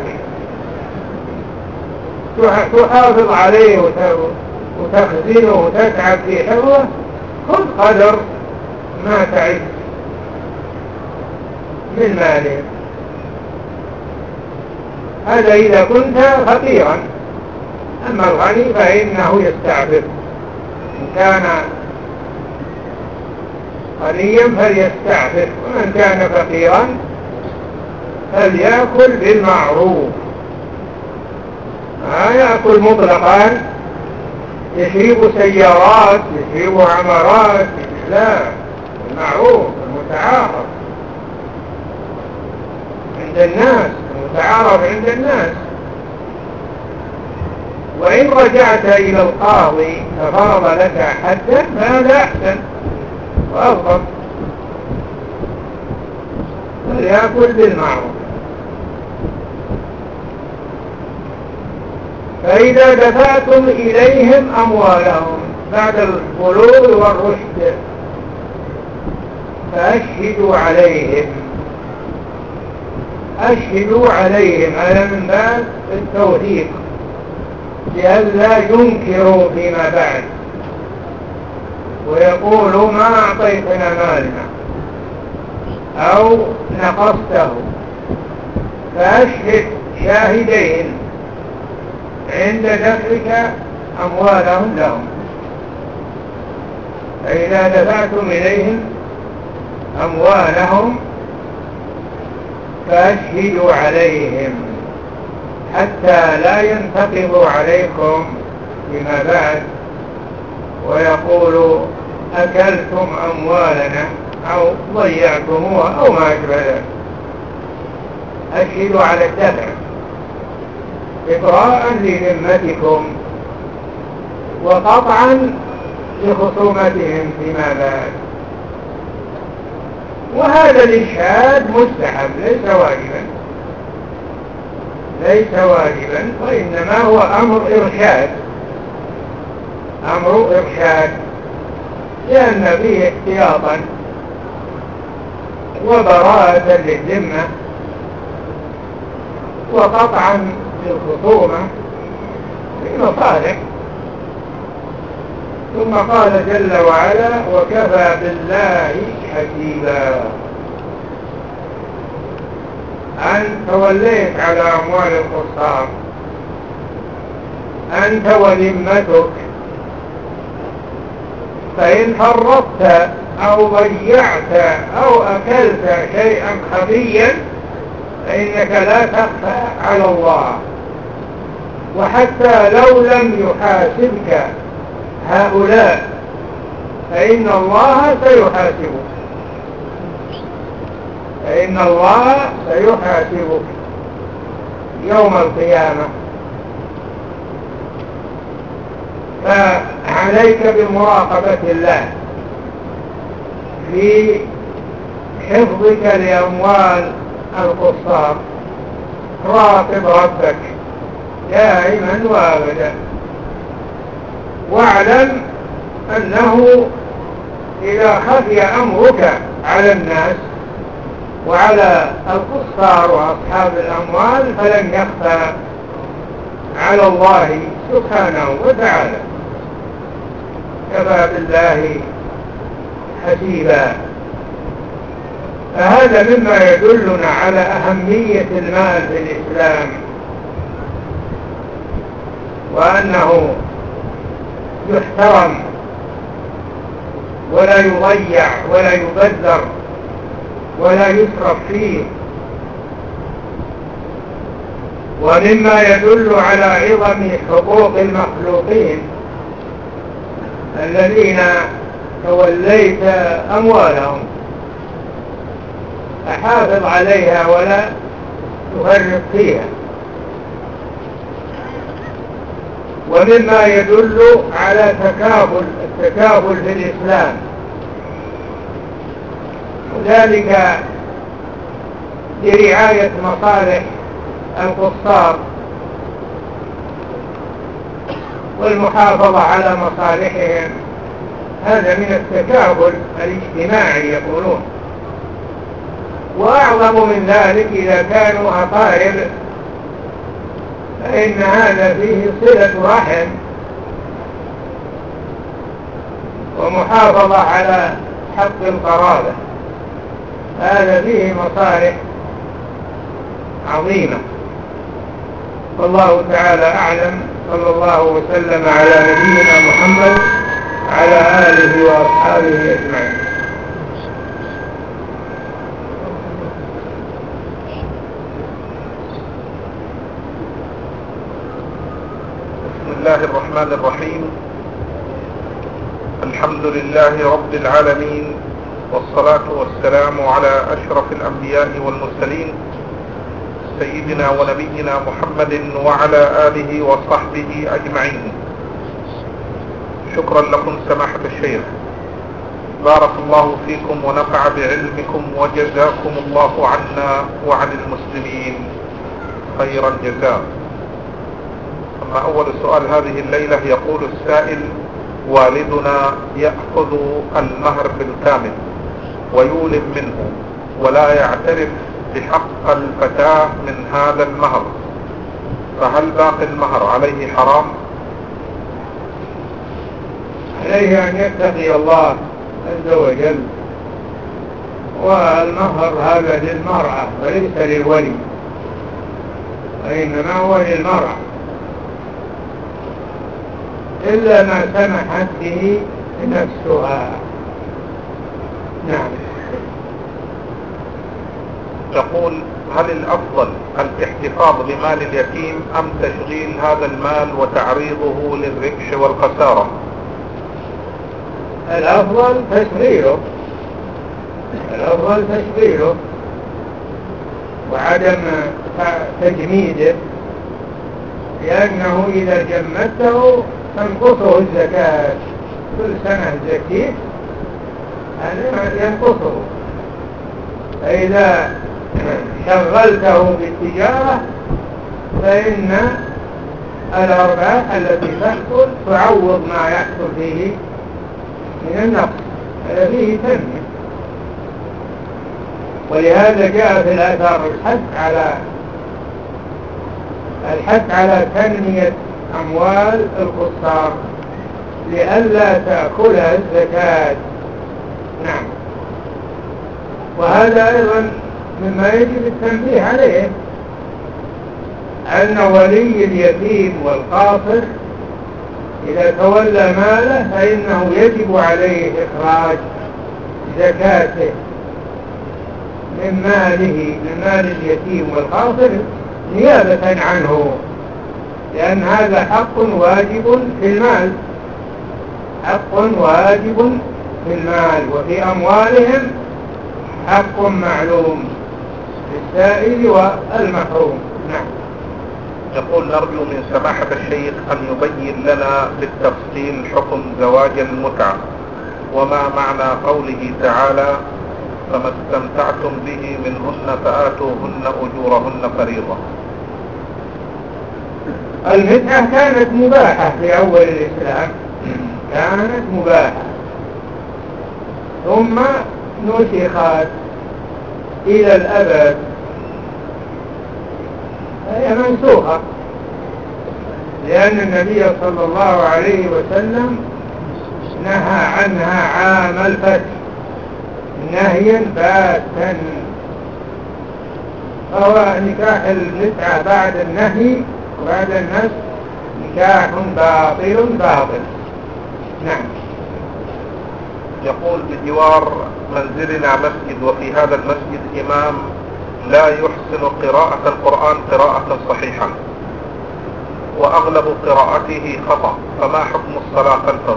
تحافظ عليه وتخزنه وتتعب في حفظه، خذ قدر ما تعد من ماله. هذا إذا كنت فقيرا. أما الغني فإنه يستعفف، إن كان غنيا فليستعفف، ومن كان فقيرا فليأكل بالمعروف، ما يأكل مطلقا يشرب سيارات يشرب عمارات، لا، المعروف المتعارف عند الناس، المتعارف عند الناس. وإن رجعت إلى القاضي ففرض لك حدا فهذا أحسن وأفضل، فليأكل بالمعروف. فإذا دفعتم إليهم أموالهم بعد البلوغ والرشد فأشهدوا عليهم. أشهدوا عليهم، هذا من باب التوثيق لئلا ينكروا فيما بعد ويقولوا ما أعطيتنا مالنا أو نقصته. فأشهد شاهدين عند دفعك أموالهم لهم. فإذا دفعتم إليهم أموالهم فأشهدوا عليهم حتى لا ينتقضوا عليكم فيما بعد ويقولوا أكلتم أموالنا أو ضيعتموها أو ما أشبه ذلك. أشهدوا على الدفع إبراء لذمتكم وقطعا لخصومتهم فيما بعد. وهذا الإشهاد مستحب ليس واجبا، ليس واجبا، وإنما هو أمر إرشاد، أمر إرشاد، لأن فيه احتياطا وبراءة للذمة وقطعا للخصومة لمصالح. ثم قال جل وعلا وكفى بالله حسيبا. أن توليت على أموال القصار أنت وذمتك، فإن فرطت أو ضيعت أو أكلت شيئا خفيا فإنك لا تخفى على الله. وحتى لو لم يحاسبك هؤلاء فإن الله سيحاسبك، فإن الله سيحاسبك يوم القيامة. فعليك بمراقبة الله في حفظك لأموال القصار. راقب ربك دائما وابدا، واعلم أنه إذا خفي أمرك على الناس وعلى القصار وأصحاب الأموال فلن يخفى على الله سبحانه وتعالى. كفى بالله حسيبا. فهذا مما يدلنا على أهمية المال في الإسلام، وأنه يحترم ولا يضيع ولا يبذر ولا يسرف فيه. ومما يدل على عظم حقوق المخلوقين الذين توليت أموالهم، فحافظ عليها ولا تفرط فيها. ومما يدل على التكافل في الإسلام، وذلك لرعاية مصالح القصار والمحافظة على مصالحهم هذا من التكافل الاجتماعي يقولون. وأعظم من ذلك إذا كانوا أقارب فإن هذا فيه صلة رحم ومحافظة على حق القرابة، هذا فيه مصالح عظيمة. والله تعالى أعلم. صلى الله وسلم على نبينا محمد على آله وأصحابه أجمعين. بسم الله الرحمن الرحيم. الحمد لله رب العالمين، والصلاة والسلام على أشرف الأنبياء والمرسلين سيدنا ونبينا محمد وعلى آله وصحبه أجمعين. شكرا لكم سماحة الشيخ، بارك الله فيكم ونفع بعلمكم وجزاكم الله عنا وعن المسلمين خير الجزاء. أما أول سؤال هذه الليلة، يقول السائل: والدنا يأخذ المهر بالكامل ويولم منه ولا يعترف بحق الفتاة من هذا المهر، فهل باقي المهر عليه حرام؟ عليه أن يتقي الله عز وجل، والمهر هذا للمرأة وليس للولي، وإنما هو للمرأة إلا ما سمحت به نفسها. نعم. يقول: هل الأفضل الاحتفاظ بمال اليتيم أم تشغيل هذا المال وتعريضه للربح والخسارة؟ الأفضل تشغيله وعدم تجميده، لأنه إذا جمدته تنقصه الزكاة. كل سنة زكيه هذا ينقصه. فإذا شغلته بالتجارة فإن الأرباح التي تحصل تعوض ما يحصل فيه من النقص، هذا فيه تنمية. ولهذا جاء في الآثار الحث على تنمية أموال القصار لئلا تأكلها الزكاة. نعم. وهذا أيضا مما يجب التنبيه عليه، أن ولي اليتيم والقاصر إذا تولى ماله فإنه يجب عليه إخراج زكاته من مال اليتيم والقاصر نيابة عنه، لأن هذا حق واجب في المال، وفي أموالهم حق معلوم للسائل والمحروم. نعم. يقول: نرجو من سماحة الشيخ أن يبين لنا بالتفصيل حكم زواج المتعة، وما معنى قوله تعالى: فما استمتعتم به منهن فآتوهن أجورهن فريضة. المتعة كانت مباحة في أول الإسلام، كانت مباحة، ثم نسخت إلى الأبد، هي منسوخة، لأن النبي صلى الله عليه وسلم نهى عنها عام الفتح نهيا باتا. فهو نكاح المتعة بعد النهي وبعد النسخ نكاح باطل. نعم. يقول: بجوار منزلنا مسجد، وفي هذا المسجد إمام لا يحسن قراءة القرآن قراءة صحيحة، وأغلب قراءته خطأ، فما حكم الصلاة خلفه؟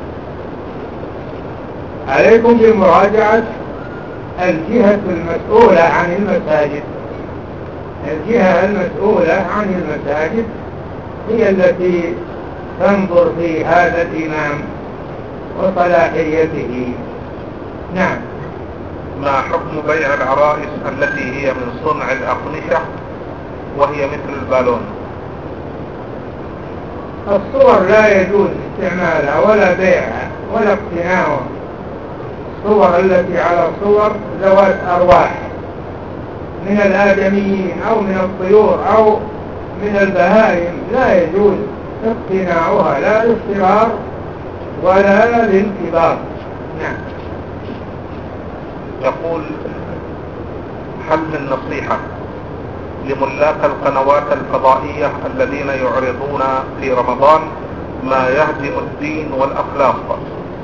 عليكم بمراجعة الجهة المسؤولة عن المساجد. الجهة المسؤولة عن المساجد هي التي تنظر في هذا الإمام وصلاحيته. نعم. ما حكم بيع العرائس التي هي من صنع الأقمشة وهي مثل البالون؟ الصور لا يجوز استعمالها ولا بيعها ولا اقتناعها. الصور التي على صور ذوات أرواح من الآدميين أو من الطيور أو من البهائم لا يجوز اقتناعها لا للاضطرار ولا للانتظار. نعم. يقول: هل من نصيحة لملاك القنوات الفضائية الذين يعرضون في رمضان ما يهدم الدين والأخلاق؟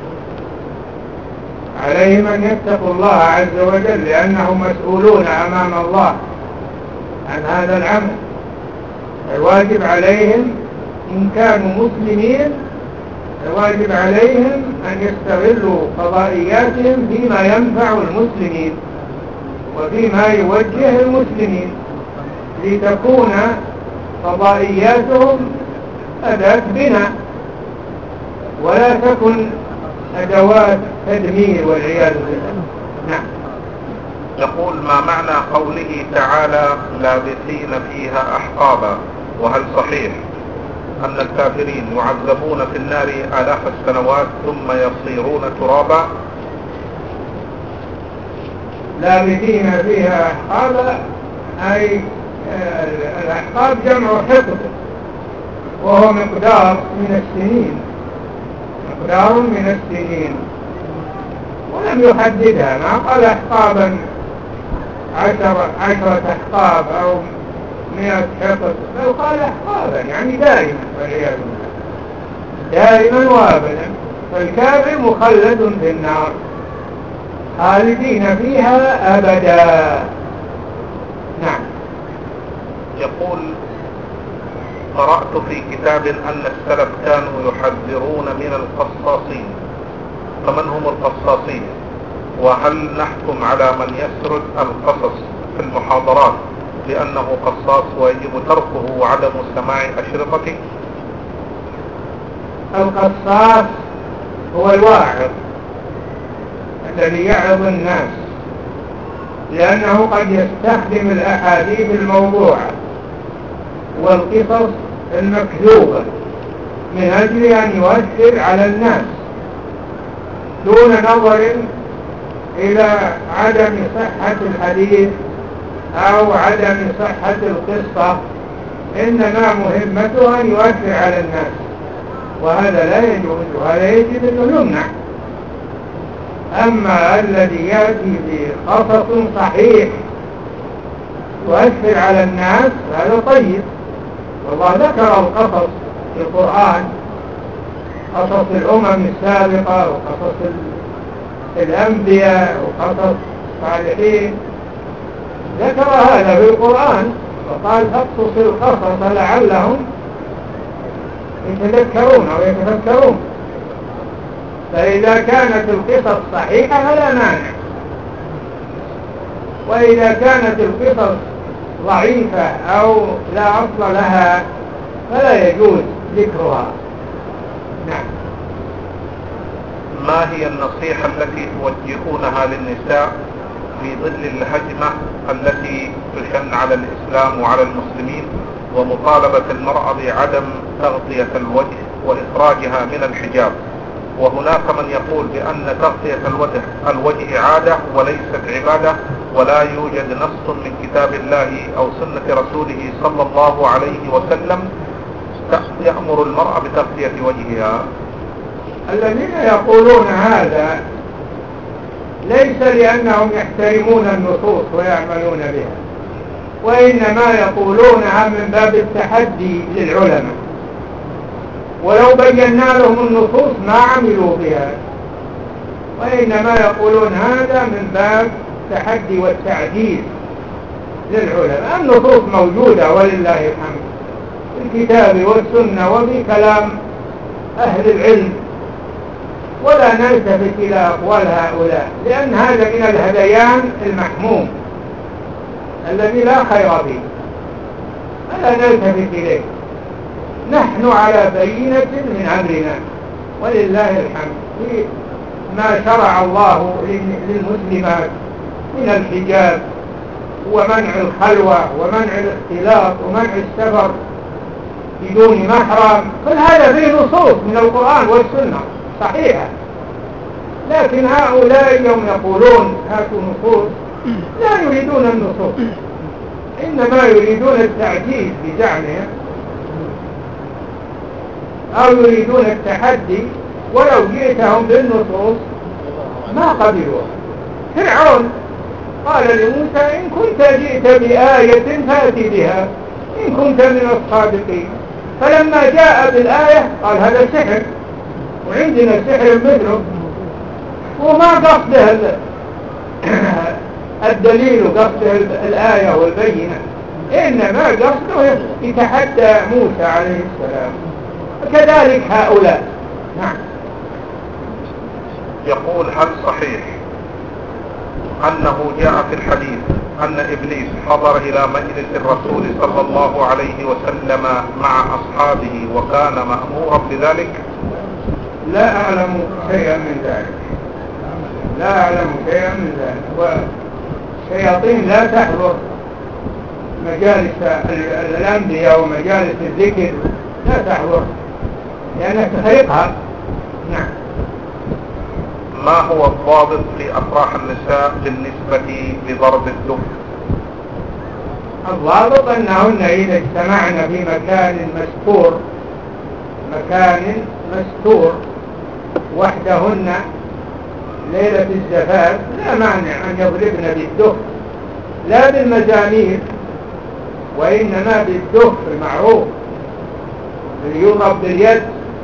عليهم أن يتقوا الله عز وجل لأنهم مسؤولون أمام الله عن هذا العمل. الواجب عليهم إن كانوا مسلمين الواجب عليهم أن يستغلوا فضائياتهم فيما ينفع المسلمين وفيما يوجه المسلمين لتكون فضائياتهم أداة بناء ولا تكن أدوات تدمير والعياذ بالله. نعم. يقول: ما معنى قوله تعالى لابثين فيها أحقابا؟ وهل صحيح أن الكافرين يعذبون في النار آلاف السنوات ثم يصيرون ترابا؟ لابثين فيها أحقابا أي الأحقاب جمع حقب وهو مقدار من السنين ولم يحددها، ما قال أحقابا 10 أحقاب أو 100 حقب، بل قال أحقابا يعني دائما والعياذ بالله دائما وابدا. فالكافر مخلد في النار خالدين فيها أبدا. نعم. يقول: قرأت في كتاب أن السلف كانوا يحذرون من القصاصين، فمن هم القصاصين؟ وهل نحكم على من يسرد القصص في المحاضرات لأنه قصاص ويجب تركه وعدم سماع أشرطته؟ القصاص هو الواعظ الذي يعظ الناس لأنه قد يستخدم الأحاديث الموضوعة والقصص المكذوبة من أجل أن يؤثر على الناس دون نظر إلى عدم صحة الحديث أو عدم صحة القصة، إنما مهمته أن يؤثر على الناس، وهذا لا يجوز وهذا يجب أن يمنع. أما الذي يأتي بقصص صحيح يؤثر على الناس هذا طيب، والله ذكر القصص في القرآن، قصص الأمم السابقة وقصص الأنبياء وقصص الصالحين، ذكر هذا في القرآن وقال فاقصص القصص لعلهم يتذكرون أو يتفكرون. فإذا كانت القصص صحيحة فلا مانع، وإذا كانت القصص ضعيفة أو لا أصل لها فلا يجوز ذكرها. نعم. ما هي النصيحة التي توجهونها للنساء في ظل الهجمة التي تشن على الإسلام وعلى المسلمين ومطالبة المرأة بعدم تغطية الوجه وإخراجها من الحجاب؟ وهناك من يقول بأن تغطية الوجه عادة وليست عبادة، ولا يوجد نص من كتاب الله أو سنة رسوله صلى الله عليه وسلم يأمر المرأة بتغطية وجهها. الذين يقولون هذا ليس لأنهم يحترمون النصوص ويعملون بها، وإنما يقولونها من باب التحدي للعلماء، ولو بينا لهم النصوص ما عملوا بها، وإنما يقولون هذا من باب التحدي والتعديل للعلماء. النصوص موجودة ولله الحمد في الكتاب والسنة وفي كلام أهل العلم، ولا نلتفت إلى أقوال هؤلاء، لأن هذا من الهذيان المحموم الذي لا خير فيه، فلا نلتفت إليه. نحن على بينة من أمرنا ولله الحمد ما شرع الله للمسلمات من الحجاب ومنع الخلوة ومنع الاختلاط ومنع السفر بدون محرم، كل هذا فيه نصوص من القرآن والسنة صحيحة لكن هؤلاء يوم يقولون هاتوا نصوص لا يريدون النصوص، إنما يريدون التعجيز بزعمهم أو يريدون التحدي، ولو جئتهم بالنصوص ما قبلوها. فرعون قال لموسى إن كنت جئت بآية فأتي بها إن كنت من الصادقين، فلما جاء بالآية قال هذا سحر وعندنا سحر مثله، وما قصده الدليل وقصده الآية والبينة، إنما قصده يتحدى موسى عليه السلام. كذلك هؤلاء. نعم. يقول هل صحيح أنه جاء في الحديث أن إبليس حضر إلى مجلس الرسول صلى الله عليه وسلم مع أصحابه وكان مأمورا بذلك؟ لا أعلم شيئا من ذلك، لا أعلم شيئا من ذلك. والشياطين لا تحضر مجالس الأنبياء ومجالس الذكر، لا تحضر لأنها تخرقها. نعم. ما هو الضابط في أفراح النساء بالنسبة لضرب الدف؟ الضابط أنهن إذا اجتمعن في مكان مستور وحدهن ليلة الزفاف لا مانع أن يضربن بالدف، لا بالمزامير وإنما بالدف المعروف اللي يضرب باليد،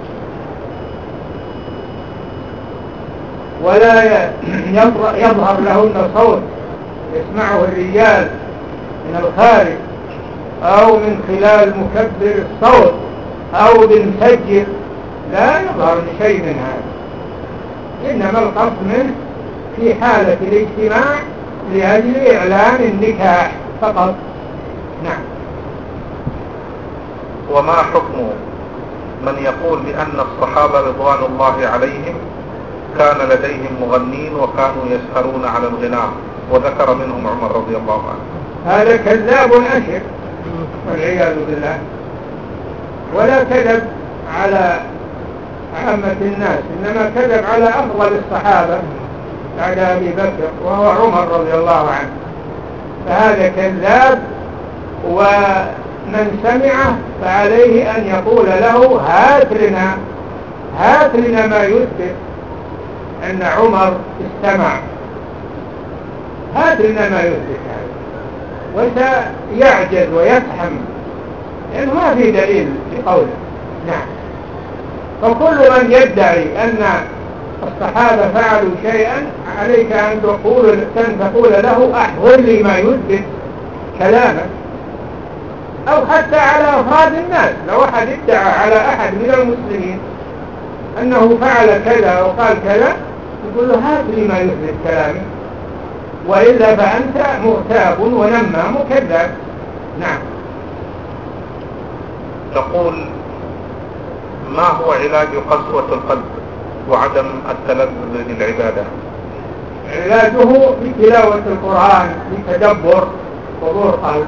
ولا يظهر لهن صوت يسمعه الرجال من الخارج أو من خلال مكبر الصوت أو بالمسجل، لا يظهر شيء من هذا، إنما القصد منه في حالة الاجتماع لأجل إعلان النكاح فقط. نعم. وما حكم من يقول بأن الصحابة رضوان الله عليهم كان لديهم مغنين وكانوا يسهرون على الغناء وذكر منهم عمر رضي الله عنه؟ هذا كذاب أشر والعياذ بالله، ولا كذب على عامة الناس، إنما كذب على أفضل الصحابة بعد أبي بكر وهو عمر رضي الله عنه، فهذا كذاب، ومن سمعه فعليه أن يقول له هات لنا ما يثبت أن عمر استمع، هات لنا ما يثبت هذا، وسيعجز ويفهم لأنه ما في دليل في قوله. نعم. فكل من يدعي أن الصحابة فعلوا شيئا عليك أن تقول له أحضر لي ما يثبت كلامك، أو حتى على أفراد الناس. لو أحد ادعى على أحد من المسلمين أنه فعل كذا وقال كذا، يقول له هات لي ما يثبت كلامك، وإلا فأنت مغتاب ونمام وكذاب. نعم. تقول ما هو علاج قسوة القلب وعدم التلذذ بالعبادة؟ علاجه بتلاوة القرآن بتدبر حضور قلب.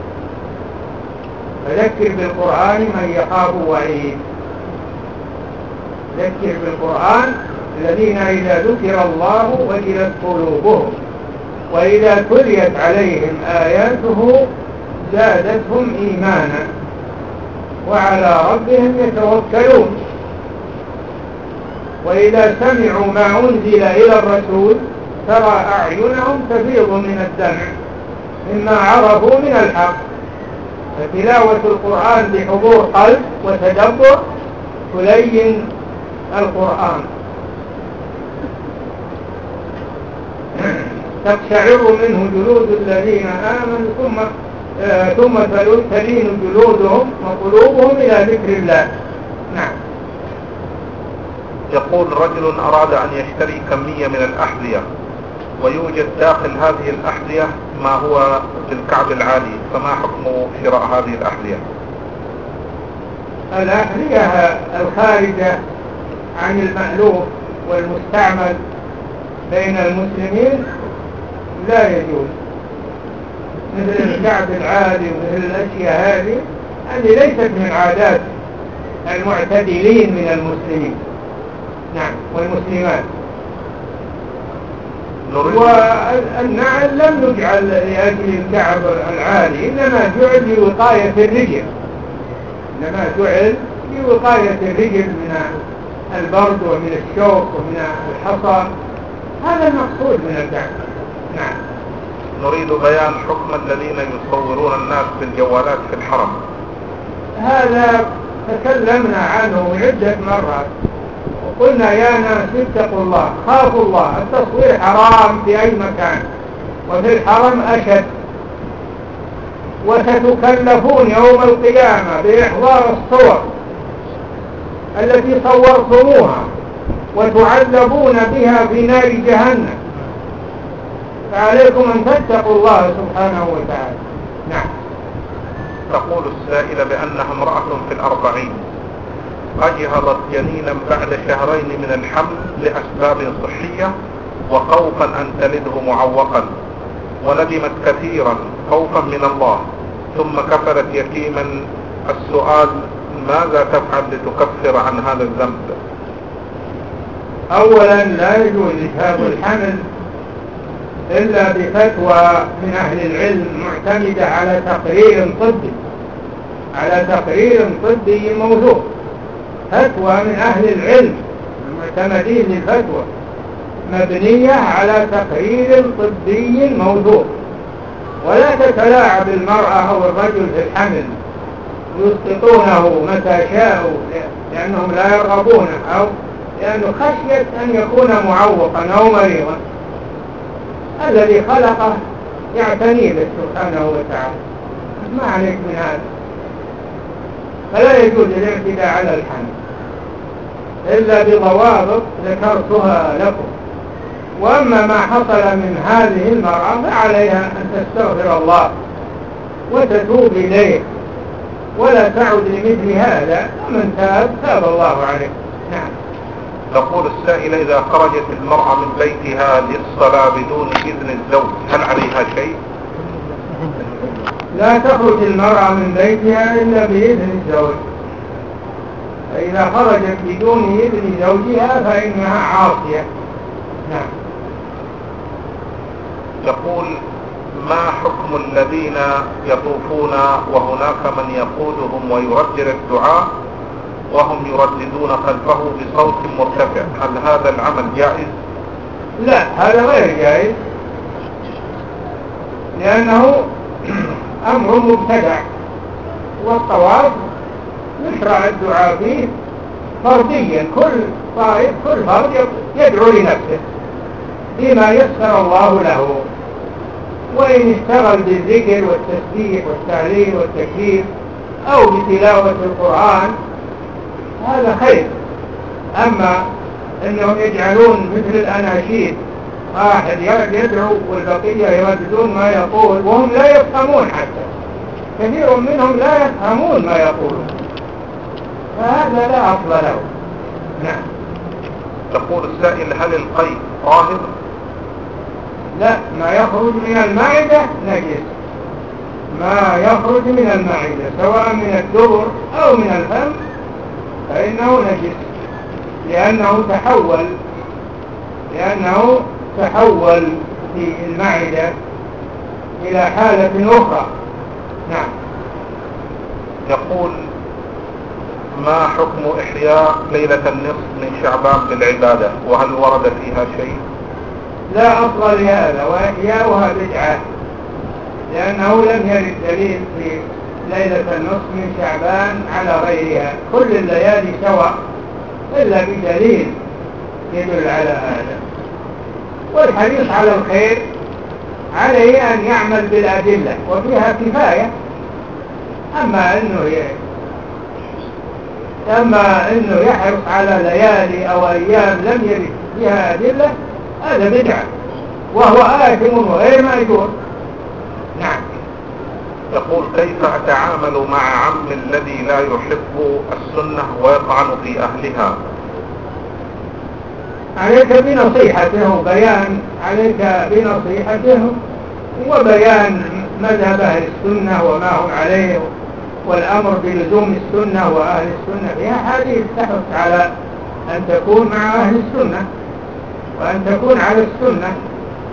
فذكر بالقرآن من يخاف وعيد، ذكر بالقرآن الذين إذا ذكر الله وجلت قلوبهم وإذا تليت عليهم آياته زادتهم إيمانا وعلى ربهم يتوكلون، وإذا سمعوا ما أنزل إلى الرسول ترى أعينهم تفيض من الدمع مما عرفوا من الحق. فتلاوة القرآن بحضور قلب وتدبر تلين القرآن، تقشعر منه جلود الذين آمنوا ثم تلين جلودهم وقلوبهم إلى ذكر الله. نعم. يقول رجل أراد أن يشتري كمية من الأحذية ويوجد داخل هذه الأحذية ما هو بالكعب العالي، فما حكم شراء هذه الأحذية؟ الأحذية الخارجة عن المألوف والمستعمل بين المسلمين لا يجوز، مثل الكعب العالي ومثل الأشياء هذه ليست من عادات المعتدلين من المسلمين. نعم. والمسلمات. والنعل لم يجعل لأجل الكعب العالي، إنما جعل لوقاية الرجل، من البرد ومن الشوك ومن الحصى. هذا المقصود من الكعب. نعم. نريد بيان حكم الذين يصورون الناس بالجوالات في الحرم. هذا تكلمنا عنه عدة مرات وقلنا يا ناس اتقوا الله، خافوا الله. التصوير حرام في أي مكان، وفي الحرم أشد، وستكلفون يوم القيامة بإحضار الصور التي صورتموها وتعذبون بها في نار جهنم، فعليكم أن تتقوا الله سبحانه وتعالى. نعم. تقول السائلة بأنها امرأة في الأربعين أجهضت جنينا بعد شهرين من الحمل لأسباب صحية وخوفا أن تلده معوقا، وندمت كثيرا خوفا من الله، ثم كفلت يتيما. السؤال: ماذا تفعل لتكفر عن هذا الذنب؟ أولا لا يجوز إجهاض الحمل إلا بفتوى من أهل العلم معتمدة على تقرير طبي موثوق، فتوى من أهل العلم المعتمدين للفتوى مبنية على تقرير طبي موثوق. ولا تتلاعب المرأة أو الرجل في الحمل يسقطونه متى شاءوا لأنهم لا يرغبونه، أو لأنه خشية أن يكون معوقا أو مريضا. الذي خلقه يعتني به سبحانه وتعالى، ما عليك من هذا. فلا يجوز الاعتداء على الحمل إلا بضوابط ذكرتها لكم. وأما ما حصل من هذه المرأة فعليها أن تستغفر الله وتتوب إليه ولا تعود لمثل هذا، ومن تاب الله عليه. نعم. تقول السائلة: إذا خرجت المرأة من بيتها للصلاة بدون إذن الزوج هل عليها شيء؟ لا تخرج المرأة من بيتها إلا بإذن الزوج، فإذا خرجت بدون إذن زوجها فإنها عاصية. نعم. يقول: ما حكم الذين يطوفون وهناك من يقودهم ويردد الدعاء وهم يرددون خلفه بصوت مرتفع، هل هذا العمل جائز؟ لا، هذا غير جائز، لأنه أمر مبتدع، والطواف يشرع الدعاء فيه فرديا، كل فرد يدعو لنفسه بما يسر الله له، وإن اشتغل بالذكر والتسبيح والتهليل والتكبير أو بتلاوة القرآن هذا خير. أما أنهم يجعلون مثل الأناشيد، واحد يدعو والبقية يرددون ما يقول وهم لا يفهمون، حتى كثير منهم لا يفهمون ما يقولون، فهذا لا أصل له. نعم. تقول السائل: هل القيء طاهر؟ لا، ما يخرج من المعدة نجس، ما يخرج من المعدة سواء من الدبر أو من الفم فإنه نجس، لأنه تحول في المعدة إلى حالة أخرى. نعم. يقول: ما حكم إحياء ليلة النصف من شعبان بالعبادة، وهل ورد فيها شيء؟ لا أصل لهذا، وإحياؤها بدعة، لأنه لم يرد دليل في ليلة النصف من شعبان على غيرها، كل الليالي سواء إلا بدليل يدل على هذا. والحريص على الخير عليه أن يعمل بالأدلة وفيها كفاية. أما أنه يحرص على ليالي أو أيام لم يرد فيها أدلة هذا بدعة وهو آثم وغير مأجور. نعم. يقول: كيف أتعامل مع عمي الذي لا يحب السنة ويطعن في أهلها؟ عليك بنصيحته وبيان مذهب أهل السنة وما هم عليه، والأمر بلزوم السنة وأهل السنة فيها حديث تحث على أن تكون مع أهل السنة وأن تكون على السنة،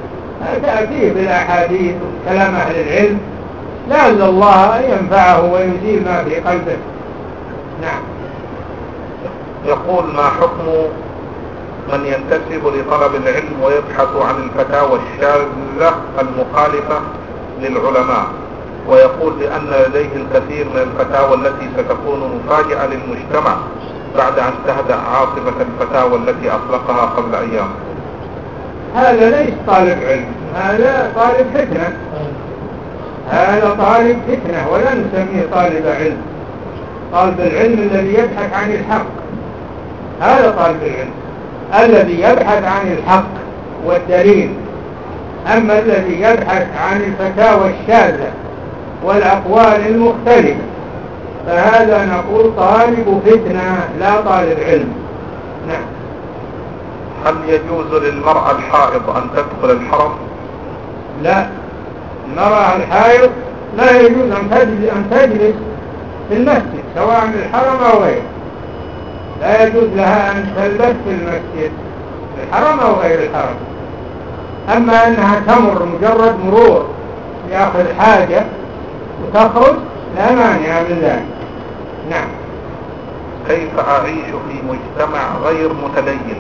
تأتيه بالأحاديث وكلام أهل العلم لعل الله أن ينفعه ويزيل ما في قلبه. نعم. يقول: ما حكم من ينتسب لطلب العلم ويبحث عن الفتاوى الشاذة المخالفة للعلماء، ويقول بأن لديه الكثير من الفتاوى التي ستكون مفاجئة للمجتمع بعد أن تهدأ عاصفة الفتاوى التي أطلقها قبل أيام؟ هذا ليس طالب علم، هذا طالب فتنة. هذا طالب فتنة ولا نسميه طالب علم. طالب العلم الذي يبحث عن الحق، هذا طالب العلم الذي يبحث عن الحق والدليل. أما الذي يبحث عن الفتاوى الشاذة والأقوال المختلفة فهذا نقول طالب فتنة لا طالب علم. نعم. هل يجوز للمرأة الحائض أن تدخل الحرم؟ لا، المرأة الحائض لا يجوز أن تجلس في المسجد سواء الحرم أو غيره. لا يجوز لها أن تلبس في المسجد الحرم أو غير الحرم. أما أنها تمر مجرد مرور يأخذ حاجة وتخرج لا مانع من ذلك. نعم. كيف أعيش في مجتمع غير متدين؟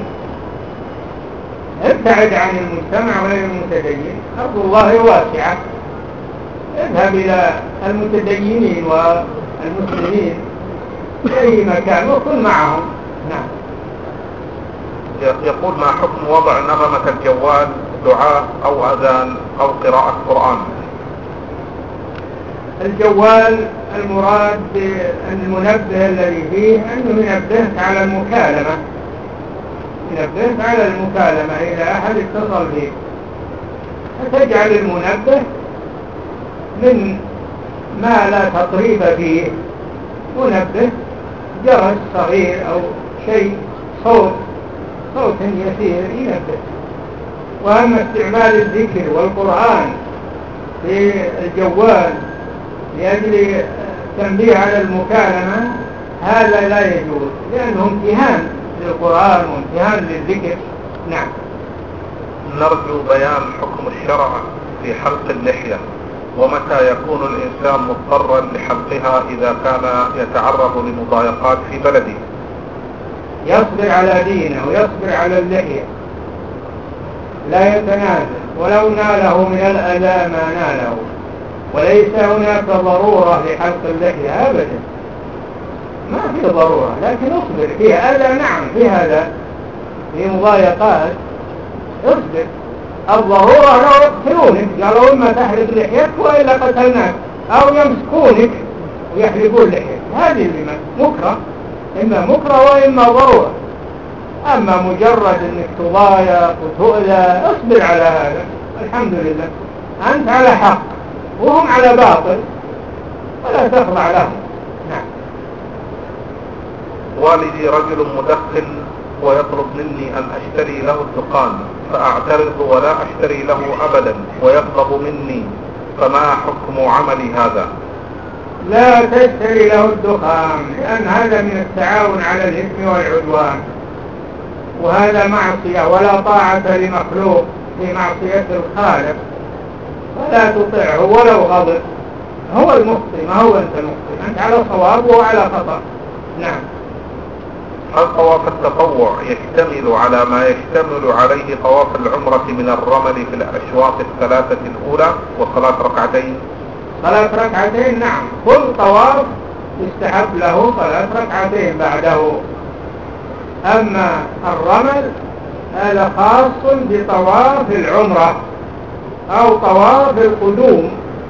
ابتعد عن المجتمع غير المتدين، أرض الله واسعة. اذهب إلى المتدينين والمسلمين في أي مكان وكن معهم. نعم. يقول: ما حكم وضع نغمة الجوال دعاء أو أذان أو قراءة قرآن؟ الجوال المراد بالمنبه الذي فيه أنه ينبهك على المكالمة، ينبهك على المكالمة إذا أحد اتصل بك، فتجعل المنبه من ما لا تطريب فيه، منبه جرس صغير أو شيء صوت يسير ينبه. وأما استعمال الذكر والقرآن في الجوال لأجل تنبيه على المكالمة هذا لا يجوز، لأنه امتهان للقرآن وامتهان للذكر. نعم. نرجو بيان حكم الشرع في حلق اللحية، ومتى يكون الإنسان مضطرا لحلقها إذا كان يتعرض لمضايقات في بلده؟ يصبر على دينه ويصبر على اللحية، لا يتنازل ولو ناله من الأذى ما ناله، وليس هناك ضرورة لحلق اللحية أبدا، ما في ضرورة، لكن اصبر فيها أذى. نعم، في هذا في مضايقات اصبر. الضرورة لو يقتلونك قالوا إما تحلق لحيتك وإلا قتلناك، أو يمسكونك ويحلقون لحيتك، هذه اللي مكره، إما مكره وإما ضرورة. أما مجرد أنك تضايق وتؤذى اصبر على هذا، الحمد لله أنت على حق وهم على باطل ولا تخضع لهم. نعم. والدي رجل مدخن ويطلب مني أن أشتري له الدخان، فأعترض ولا أشتري له أبدا ويطلب مني، فما حكم عملي هذا؟ لا تشتري له الدخان، لأن هذا من التعاون على الإثم والعدوان، وهذا معصية، ولا طاعة لمخلوق في معصية الخالق، فلا تطيعه ولو غضب. هو المخطئ، ما هو أنت المخطئ، أنت على صواب وهو على خطأ. نعم. هل طواف التطوع يشتمل على ما يشتمل عليه طواف العمرة من الرمل في الأشواط الثلاثة الأولى وصلاة ركعتين؟ صلاة ركعتين، نعم، كل طواف يستحب له صلاة ركعتين بعده. أما الرمل هذا خاص بطواف العمرة أو طواف القدوم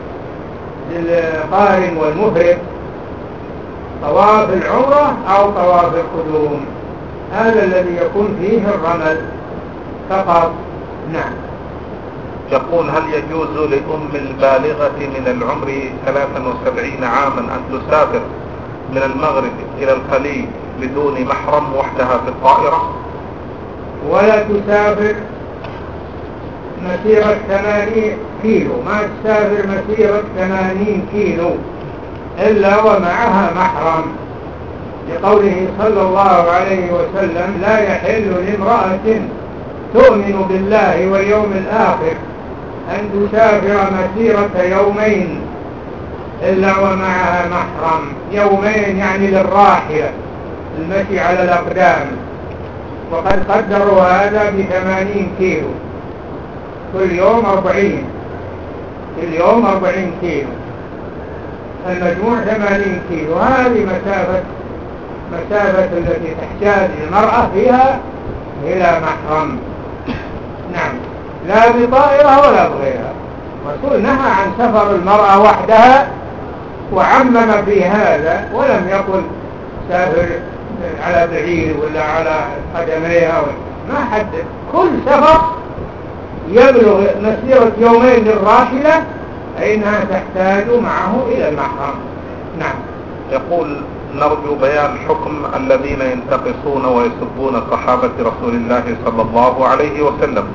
للقارن والمفرد، طواف العمرة أو طواف القدوم هذا الذي يكون فيه الرمل فقط. نعم. يقول: هل يجوز لأم البالغة من العمر 73 عاما أن تسافر من المغرب إلى الخليج بدون محرم وحدها في الطائرة؟ ولا تسافر مسيرة 80 كيلو، ما تسافر مسيرة 80 كيلو إلا ومعها محرم، لقوله صلى الله عليه وسلم: لا يحل لامرأة تؤمن بالله واليوم الآخر أن تسافر مسيرة يومين إلا ومعها محرم. يومين يعني للراحلة المشي على الأقدام، وقد قدروا هذا ب80 كيلو، كل يوم 40 كيلو، المجموع 80 كيلو. هذه مسافة التي تحتاج المرأة فيها إلى محرم. نعم، لا بطائرة ولا بغيرها. الرسول نهى عن سفر المرأة وحدها وعمم في هذا، ولم يقل سافر على بعير ولا على قدميها، ما حدد. كل سفر يبلغ مسيرة يومين للراحلة فإنها تحتاج معه إلى المحرم. نعم. يقول: نرجو بيان حكم الذين ينتقصون ويسبون صحابة رسول الله صلى الله عليه وسلم.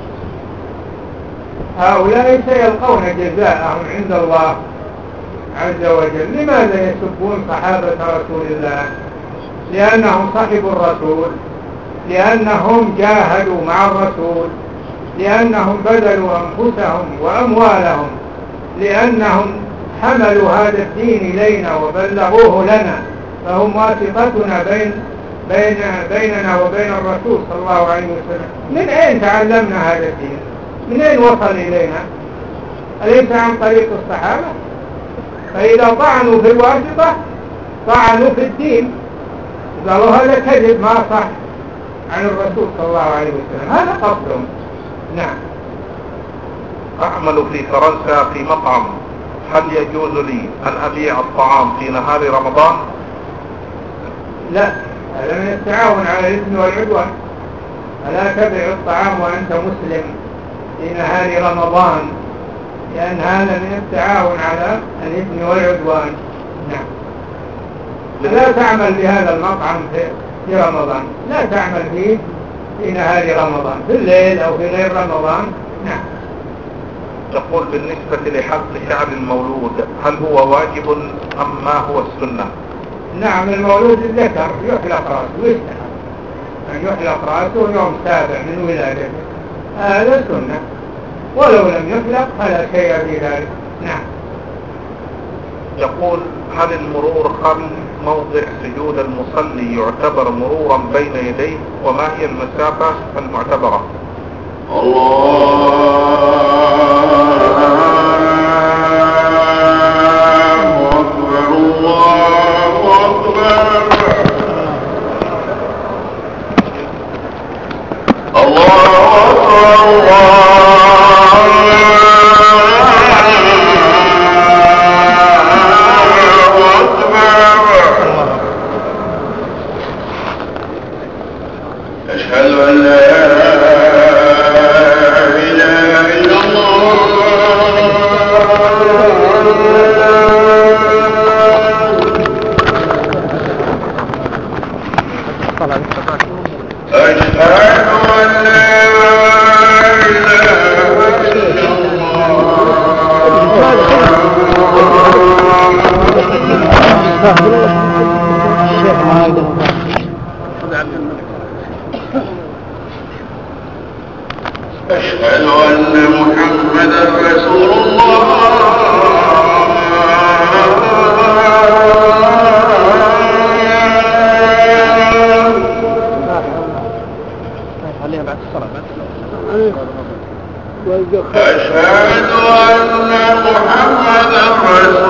هؤلاء سيلقون جزاءهم عند الله عز وجل. لماذا يسبون صحابة رسول الله؟ لأنهم صحبوا الرسول، لأنهم جاهدوا مع الرسول، لأنهم بذلوا أنفسهم وأموالهم، لأنهم حملوا هذا الدين إلينا وبلغوه لنا، فهم واسطتنا بيننا وبين الرسول صلى الله عليه وسلم. من أين تعلمنا هذا الدين؟ من أين وصل إلينا؟ أليس عن طريق الصحابة؟ فإذا طعنوا في الواسطة طعنوا في الدين، قالوا هذا كذب ما صح عن الرسول صلى الله عليه وسلم، هذا قصدهم. نعم. أعمل في فرنسا في مطعم، هل يجوز لي أن أبيع الطعام في نهار رمضان؟ لا، هذا من التعاون على الإثم والعدوان. فلا تبيع الطعام وأنت مسلم في نهار رمضان، لأن هذا من التعاون على الإثم والعدوان. نعم. لا تعمل بهذا المطعم في رمضان، لا تعمل فيه في نهار رمضان، في الليل أو في غير رمضان. نعم. تقول: بالنسبة لحلق شعر المولود هل هو واجب أم ما هو السنة؟ نعم، المولود الذكر يحلق رأسه، ويستحب أن يحلق رأسه يوم 7 من ولادته، هذا سنة، ولو لم يحلق فلا شيء في ذلك. نعم. يقول: هل المرور قبل موضع سجود المصلي يعتبر مرورا بين يديه؟ وما هي المسافة المعتبرة؟ الله أكبر، الله أكبر، الله أكبر، أشهد أن لا إله إلا أشهد أن محمدا رسول الله. أشهد أن محمدا رسول